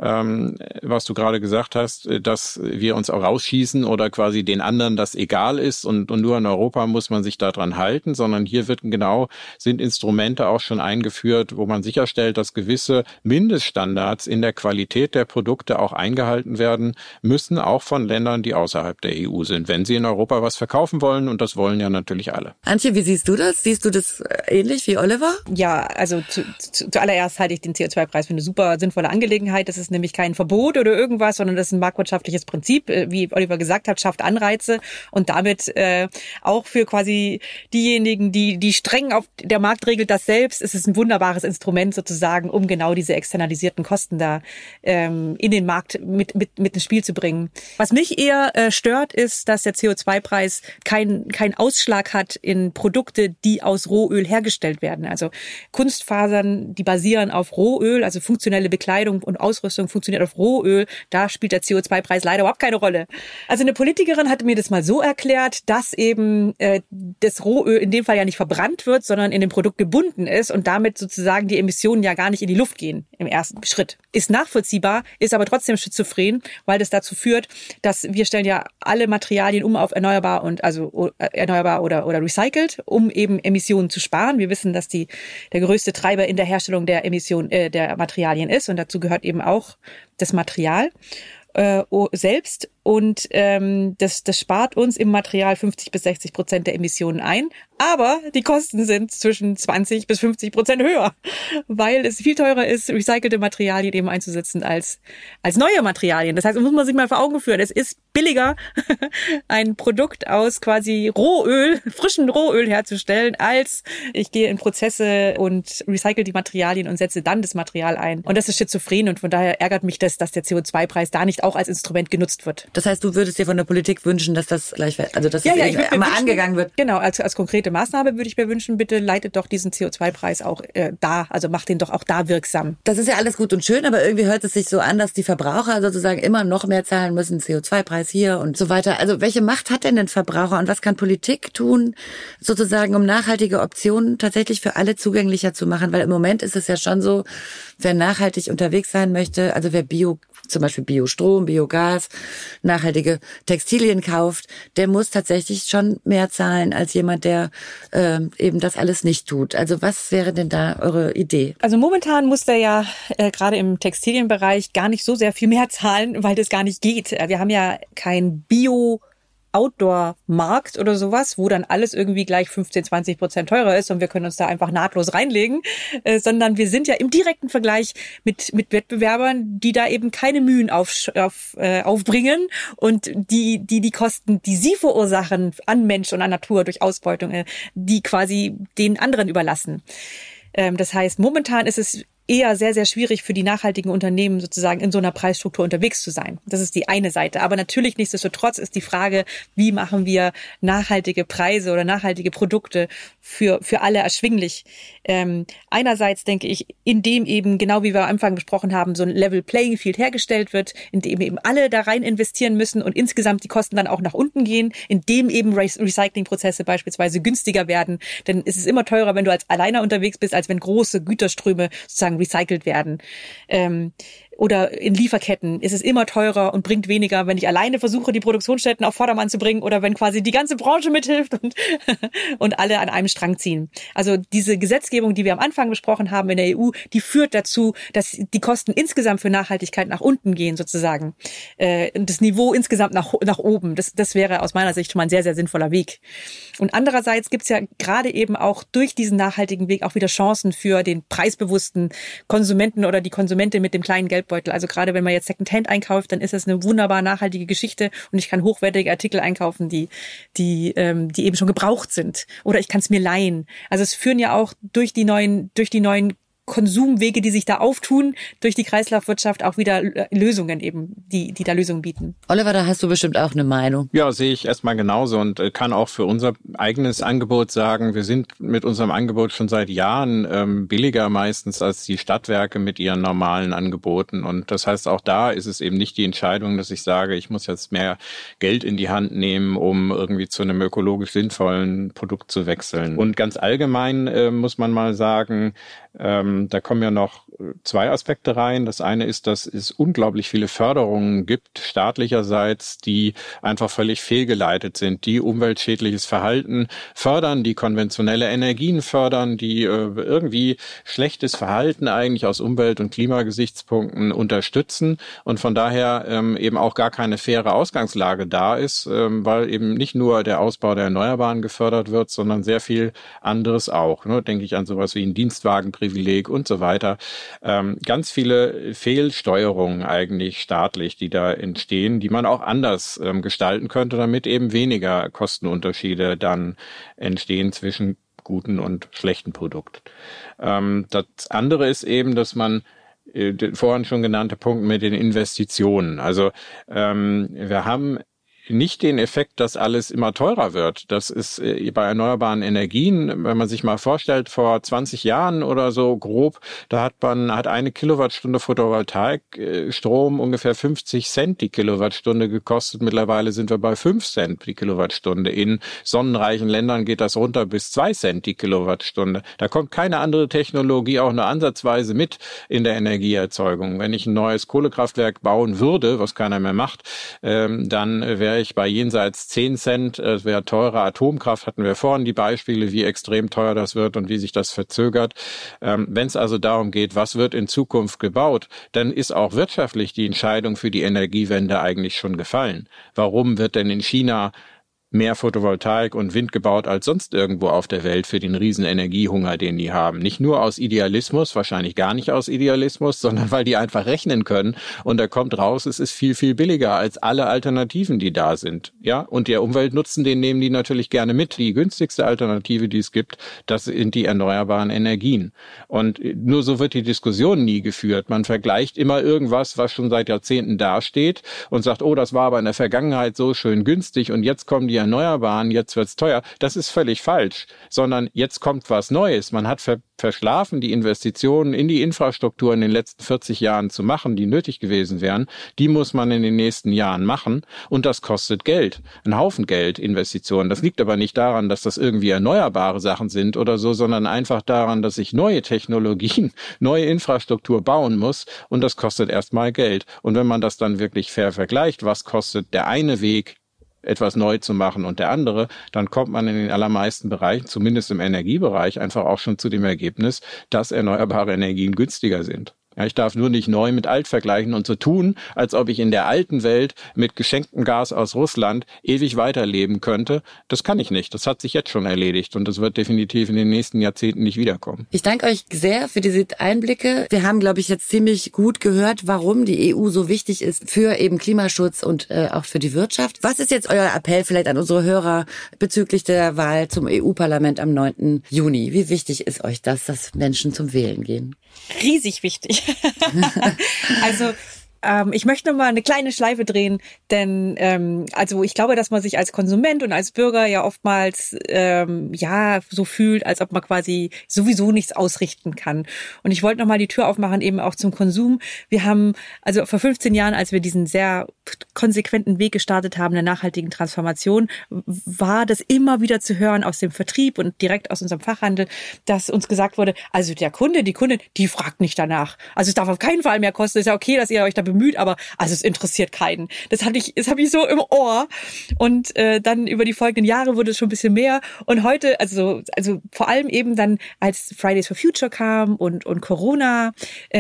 was du gerade gesagt hast, dass wir uns auch rausschießen oder quasi den anderen das egal ist und nur in Europa muss man sich daran halten, sondern hier sind Instrumente auch schon eingeführt, wo man sicherstellt, dass gewisse Mindeststandards in der Qualität der Produkte auch eingehalten werden müssen, auch von Ländern, die außerhalb der EU sind, wenn sie in Europa was verkaufen wollen, und das wollen ja natürlich alle. Antje, wie siehst du das? Siehst du das ähnlich wie Oliver? Ja, also zuallererst halte ich den CO2-Preis für eine super sinnvolle Angelegenheit. Das ist nämlich kein Verbot oder irgendwas, sondern das ist ein marktwirtschaftliches Prinzip. Wie Oliver gesagt hat, schafft Anreize und damit auch für quasi diejenigen, die streng auf der Markt regelt das selbst, ist es ein wunderbares Instrument sozusagen, um genau diese externalisierten Kosten da in den Markt mit ins Spiel zu bringen. Was mich eher stört, ist, dass der CO2-Preis kein Ausschlag hat in Produkte, die aus Rohöl hergestellt werden. Also Kunstfasern, die basieren auf Rohöl, also funktionelle Bekleidung und Ausrüstung funktioniert auf Rohöl. Da spielt der CO2-Preis leider überhaupt keine Rolle. Also eine Politikerin hatte mir das mal so erklärt, dass eben das Rohöl in dem Fall ja nicht verbrannt wird, sondern in dem Produkt gebunden ist und damit sozusagen die Emissionen ja gar nicht in die Luft gehen im ersten Schritt. Ist nachvollziehbar, ist aber trotzdem schizophren, weil das dazu führt, dass wir stellen ja alle Materialien um auf erneuerbar oder recycelt, um eben Emissionen zu sparen. Wir wissen, dass der größte Treiber in der Herstellung der der Materialien ist und dazu gehört eben auch das Material selbst. Und das spart uns im Material 50-60% der Emissionen ein. Aber die Kosten sind zwischen 20-50% höher, weil es viel teurer ist, recycelte Materialien eben einzusetzen als neue Materialien. Das heißt, muss man sich mal vor Augen führen, es ist billiger, ein Produkt aus quasi Rohöl, frischen Rohöl herzustellen, als ich gehe in Prozesse und recycle die Materialien und setze dann das Material ein. Und das ist schizophren und von daher ärgert mich das, dass der CO2-Preis da nicht auch als Instrument genutzt wird. Das heißt, du würdest dir von der Politik wünschen, dass das dass einmal angegangen wird? Genau, als konkrete Maßnahme würde ich mir wünschen, bitte leitet doch diesen CO2-Preis auch also macht den doch auch da wirksam. Das ist ja alles gut und schön, aber irgendwie hört es sich so an, dass die Verbraucher sozusagen immer noch mehr zahlen müssen, CO2-Preis hier und so weiter. Also welche Macht hat denn der Verbraucher und was kann Politik tun, sozusagen, um nachhaltige Optionen tatsächlich für alle zugänglicher zu machen? Weil im Moment ist es ja schon so, wer nachhaltig unterwegs sein möchte, also wer zum Beispiel Biostrom, Biogas, nachhaltige Textilien kauft, der muss tatsächlich schon mehr zahlen als jemand, der eben das alles nicht tut. Also was wäre denn da eure Idee? Also momentan muss der ja gerade im Textilienbereich gar nicht so sehr viel mehr zahlen, weil das gar nicht geht. Wir haben ja kein Outdoor-Markt oder sowas, wo dann alles irgendwie gleich 15-20% teurer ist und wir können uns da einfach nahtlos reinlegen, sondern wir sind ja im direkten Vergleich mit Wettbewerbern, die da eben keine Mühen aufbringen und die Kosten, die sie verursachen an Mensch und an Natur durch Ausbeutung, die quasi den anderen überlassen. Das heißt, momentan ist es eher sehr, sehr schwierig für die nachhaltigen Unternehmen sozusagen in so einer Preisstruktur unterwegs zu sein. Das ist die eine Seite. Aber natürlich nichtsdestotrotz ist die Frage, wie machen wir nachhaltige Preise oder nachhaltige Produkte für alle erschwinglich. Einerseits denke ich, indem eben, genau wie wir am Anfang besprochen haben, so ein Level Playing Field hergestellt wird, indem eben alle da rein investieren müssen und insgesamt die Kosten dann auch nach unten gehen, indem eben Recyclingprozesse beispielsweise günstiger werden. Denn es ist immer teurer, wenn du als alleiner unterwegs bist, als wenn große Güterströme sozusagen recycelt werden. Oder in Lieferketten ist es immer teurer und bringt weniger, wenn ich alleine versuche, die Produktionsstätten auf Vordermann zu bringen oder wenn quasi die ganze Branche mithilft und alle an einem Strang ziehen. Also diese Gesetzgebung, die wir am Anfang besprochen haben in der EU, die führt dazu, dass die Kosten insgesamt für Nachhaltigkeit nach unten gehen sozusagen. Das Niveau insgesamt nach oben. Das wäre aus meiner Sicht schon mal ein sehr, sehr sinnvoller Weg. Und andererseits gibt es ja gerade eben auch durch diesen nachhaltigen Weg auch wieder Chancen für den preisbewussten Konsumenten oder die Konsumentin mit dem kleinen Geldbeutel. Also gerade wenn man jetzt Secondhand einkauft, dann ist das eine wunderbar nachhaltige Geschichte und ich kann hochwertige Artikel einkaufen, die eben schon gebraucht sind. Oder ich kann es mir leihen. Also es führen ja auch durch die neuen Konsumwege, die sich da auftun, durch die Kreislaufwirtschaft auch wieder Lösungen eben, die da Lösungen bieten. Oliver, da hast du bestimmt auch eine Meinung. Ja, sehe ich erstmal genauso und kann auch für unser eigenes Angebot sagen, wir sind mit unserem Angebot schon seit Jahren billiger meistens als die Stadtwerke mit ihren normalen Angeboten. Und das heißt, auch da ist es eben nicht die Entscheidung, dass ich sage, ich muss jetzt mehr Geld in die Hand nehmen, um irgendwie zu einem ökologisch sinnvollen Produkt zu wechseln. Und ganz allgemein muss man mal sagen, da kommen ja noch zwei Aspekte rein. Das eine ist, dass es unglaublich viele Förderungen gibt, staatlicherseits, die einfach völlig fehlgeleitet sind, die umweltschädliches Verhalten fördern, die konventionelle Energien fördern, die irgendwie schlechtes Verhalten eigentlich aus Umwelt- und Klimagesichtspunkten unterstützen und von daher eben auch gar keine faire Ausgangslage da ist, weil eben nicht nur der Ausbau der Erneuerbaren gefördert wird, sondern sehr viel anderes auch. Ne? Denke ich an sowas wie ein Dienstwagenprivileg und so weiter. Ganz viele Fehlsteuerungen eigentlich staatlich, die da entstehen, die man auch anders gestalten könnte, damit eben weniger Kostenunterschiede dann entstehen zwischen guten und schlechten Produkten. Das andere ist eben, dass man den vorhin schon genannte Punkt mit den Investitionen. Also wir haben nicht den Effekt, dass alles immer teurer wird. Das ist bei erneuerbaren Energien, wenn man sich mal vorstellt, vor 20 Jahren oder so grob, da hat eine Kilowattstunde Photovoltaikstrom ungefähr 50 Cent die Kilowattstunde gekostet. Mittlerweile sind wir bei 5 Cent die Kilowattstunde. In sonnenreichen Ländern geht das runter bis 2 Cent die Kilowattstunde. Da kommt keine andere Technologie auch nur ansatzweise mit in der Energieerzeugung. Wenn ich ein neues Kohlekraftwerk bauen würde, was keiner mehr macht, dann wäre ich bei jenseits 10 Cent, es wäre teure Atomkraft, hatten wir vorhin die Beispiele, wie extrem teuer das wird und wie sich das verzögert. Wenn es also darum geht, was wird in Zukunft gebaut, dann ist auch wirtschaftlich die Entscheidung für die Energiewende eigentlich schon gefallen. Warum wird denn in China mehr Photovoltaik und Wind gebaut als sonst irgendwo auf der Welt für den riesen Energiehunger, den die haben. Nicht nur aus Idealismus, wahrscheinlich gar nicht aus Idealismus, sondern weil die einfach rechnen können und da kommt raus, es ist viel, viel billiger als alle Alternativen, die da sind. Ja, und der Umweltnutzen, den nehmen die natürlich gerne mit. Die günstigste Alternative, die es gibt, das sind die erneuerbaren Energien. Und nur so wird die Diskussion nie geführt. Man vergleicht immer irgendwas, was schon seit Jahrzehnten dasteht und sagt, oh, das war aber in der Vergangenheit so schön günstig und jetzt kommen die Erneuerbaren, jetzt wird's teuer. Das ist völlig falsch, sondern jetzt kommt was Neues. Man hat verschlafen, die Investitionen in die Infrastruktur in den letzten 40 Jahren zu machen, die nötig gewesen wären. Die muss man in den nächsten Jahren machen und das kostet Geld, einen Haufen Geld, Investitionen. Das liegt aber nicht daran, dass das irgendwie erneuerbare Sachen sind oder so, sondern einfach daran, dass ich neue Technologien, neue Infrastruktur bauen muss und das kostet erstmal Geld. Und wenn man das dann wirklich fair vergleicht, was kostet der eine Weg, etwas neu zu machen und der andere, dann kommt man in den allermeisten Bereichen, zumindest im Energiebereich, einfach auch schon zu dem Ergebnis, dass erneuerbare Energien günstiger sind. Ja, ich darf nur nicht neu mit alt vergleichen und so tun, als ob ich in der alten Welt mit geschenktem Gas aus Russland ewig weiterleben könnte. Das kann ich nicht. Das hat sich jetzt schon erledigt und das wird definitiv in den nächsten Jahrzehnten nicht wiederkommen. Ich danke euch sehr für diese Einblicke. Wir haben, glaube ich, jetzt ziemlich gut gehört, warum die EU so wichtig ist für eben Klimaschutz und auch für die Wirtschaft. Was ist jetzt euer Appell vielleicht an unsere Hörer bezüglich der Wahl zum EU-Parlament am 9. Juni? Wie wichtig ist euch das, dass Menschen zum Wählen gehen? Riesig wichtig. Also ich möchte noch mal eine kleine Schleife drehen, denn also ich glaube, dass man sich als Konsument und als Bürger ja oftmals so fühlt, als ob man quasi sowieso nichts ausrichten kann. Und ich wollte noch mal die Tür aufmachen, eben auch zum Konsum. Wir haben also vor 15 Jahren, als wir diesen sehr konsequenten Weg gestartet haben der nachhaltigen Transformation, war das immer wieder zu hören aus dem Vertrieb und direkt aus unserem Fachhandel, dass uns gesagt wurde, also der Kunde, die Kundin, die fragt nicht danach. Also es darf auf keinen Fall mehr kosten. Es ist ja okay, dass ihr euch da bemüht, aber also es interessiert keinen. Das habe ich so im Ohr. Und dann über die folgenden Jahre wurde es schon ein bisschen mehr. Und heute, also vor allem eben dann, als Fridays for Future kam und Corona,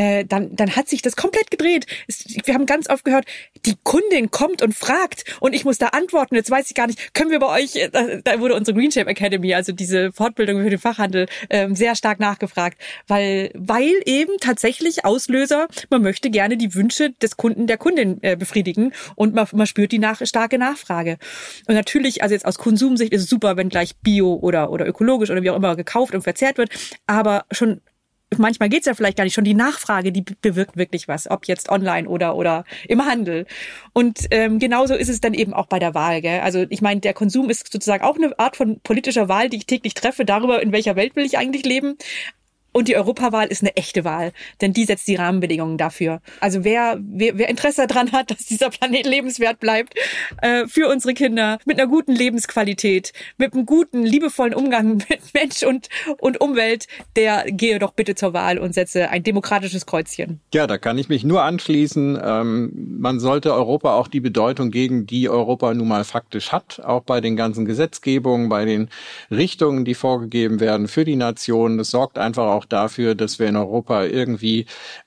dann hat sich das komplett gedreht. Wir haben ganz oft gehört, die Kundin kommt und fragt und ich muss da antworten. Jetzt weiß ich gar nicht, können wir bei euch, da wurde unsere Green Shape Academy, also diese Fortbildung für den Fachhandel, sehr stark nachgefragt, weil eben tatsächlich Auslöser, man möchte gerne die Wünsche des Kunden, der Kundin befriedigen und man spürt die starke Nachfrage. Und natürlich, also jetzt aus Konsumsicht ist es super, wenn gleich bio oder ökologisch oder wie auch immer gekauft und verzehrt wird, aber schon manchmal geht's ja vielleicht gar nicht, schon die Nachfrage, die bewirkt wirklich was, ob jetzt online oder im Handel. Und genauso ist es dann eben auch bei der Wahl, gell? Also ich meine, der Konsum ist sozusagen auch eine Art von politischer Wahl, die ich täglich treffe, darüber, in welcher Welt will ich eigentlich leben. Und die Europawahl ist eine echte Wahl, denn die setzt die Rahmenbedingungen dafür. Also wer Interesse daran hat, dass dieser Planet lebenswert bleibt, für unsere Kinder, mit einer guten Lebensqualität, mit einem guten, liebevollen Umgang mit Mensch und Umwelt, der gehe doch bitte zur Wahl und setze ein demokratisches Kreuzchen. Ja, da kann ich mich nur anschließen. Man sollte Europa auch die Bedeutung geben, die Europa nun mal faktisch hat, auch bei den ganzen Gesetzgebungen, bei den Richtungen, die vorgegeben werden für die Nation. Das sorgt einfach auch dafür, dass wir in Europa irgendwie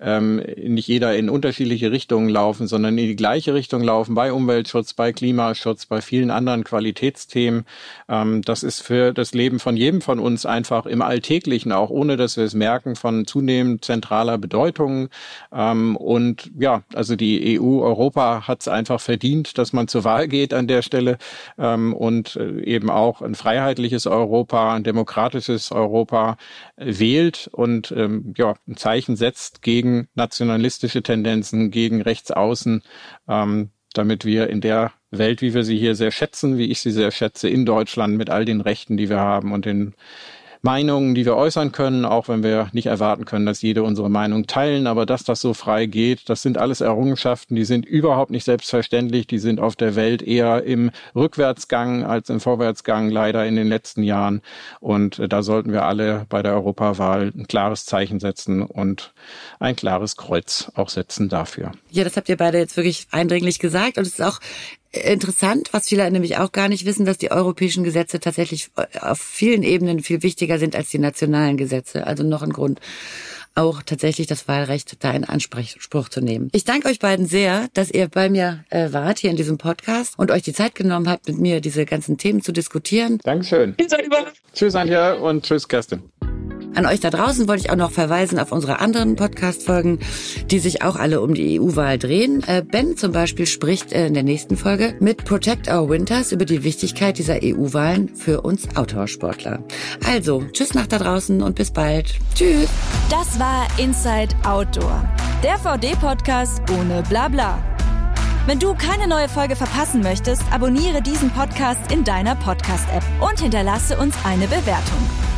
nicht jeder in unterschiedliche Richtungen laufen, sondern in die gleiche Richtung laufen, bei Umweltschutz, bei Klimaschutz, bei vielen anderen Qualitätsthemen. Das ist für das Leben von jedem von uns einfach im Alltäglichen, auch ohne dass wir es merken, von zunehmend zentraler Bedeutung. Und ja, also die EU, Europa hat es einfach verdient, dass man zur Wahl geht an der Stelle und eben auch ein freiheitliches Europa, ein demokratisches Europa wählt und ein Zeichen setzt gegen nationalistische Tendenzen, gegen Rechtsaußen, damit wir in der Welt, wie wir sie hier sehr schätzen, wie ich sie sehr schätze, in Deutschland mit all den Rechten, die wir haben und den Meinungen, die wir äußern können, auch wenn wir nicht erwarten können, dass jede unsere Meinung teilen, aber dass das so frei geht, das sind alles Errungenschaften, die sind überhaupt nicht selbstverständlich, die sind auf der Welt eher im Rückwärtsgang als im Vorwärtsgang leider in den letzten Jahren und da sollten wir alle bei der Europawahl ein klares Zeichen setzen und ein klares Kreuz auch setzen dafür. Ja, das habt ihr beide jetzt wirklich eindringlich gesagt und es ist auch interessant, was viele nämlich auch gar nicht wissen, dass die europäischen Gesetze tatsächlich auf vielen Ebenen viel wichtiger sind als die nationalen Gesetze. Also noch ein Grund, auch tatsächlich das Wahlrecht da in Anspruch zu nehmen. Ich danke euch beiden sehr, dass ihr bei mir wart hier in diesem Podcast und euch die Zeit genommen habt, mit mir diese ganzen Themen zu diskutieren. Dankeschön. Tschüss Antje und tschüss Kerstin. An euch da draußen wollte ich auch noch verweisen auf unsere anderen Podcast-Folgen, die sich auch alle um die EU-Wahl drehen. Ben zum Beispiel spricht in der nächsten Folge mit Protect Our Winters über die Wichtigkeit dieser EU-Wahlen für uns Outdoor-Sportler. Also, tschüss nach da draußen und bis bald. Tschüss. Das war Inside Outdoor, der VD-Podcast ohne Blabla. Wenn du keine neue Folge verpassen möchtest, abonniere diesen Podcast in deiner Podcast-App und hinterlasse uns eine Bewertung.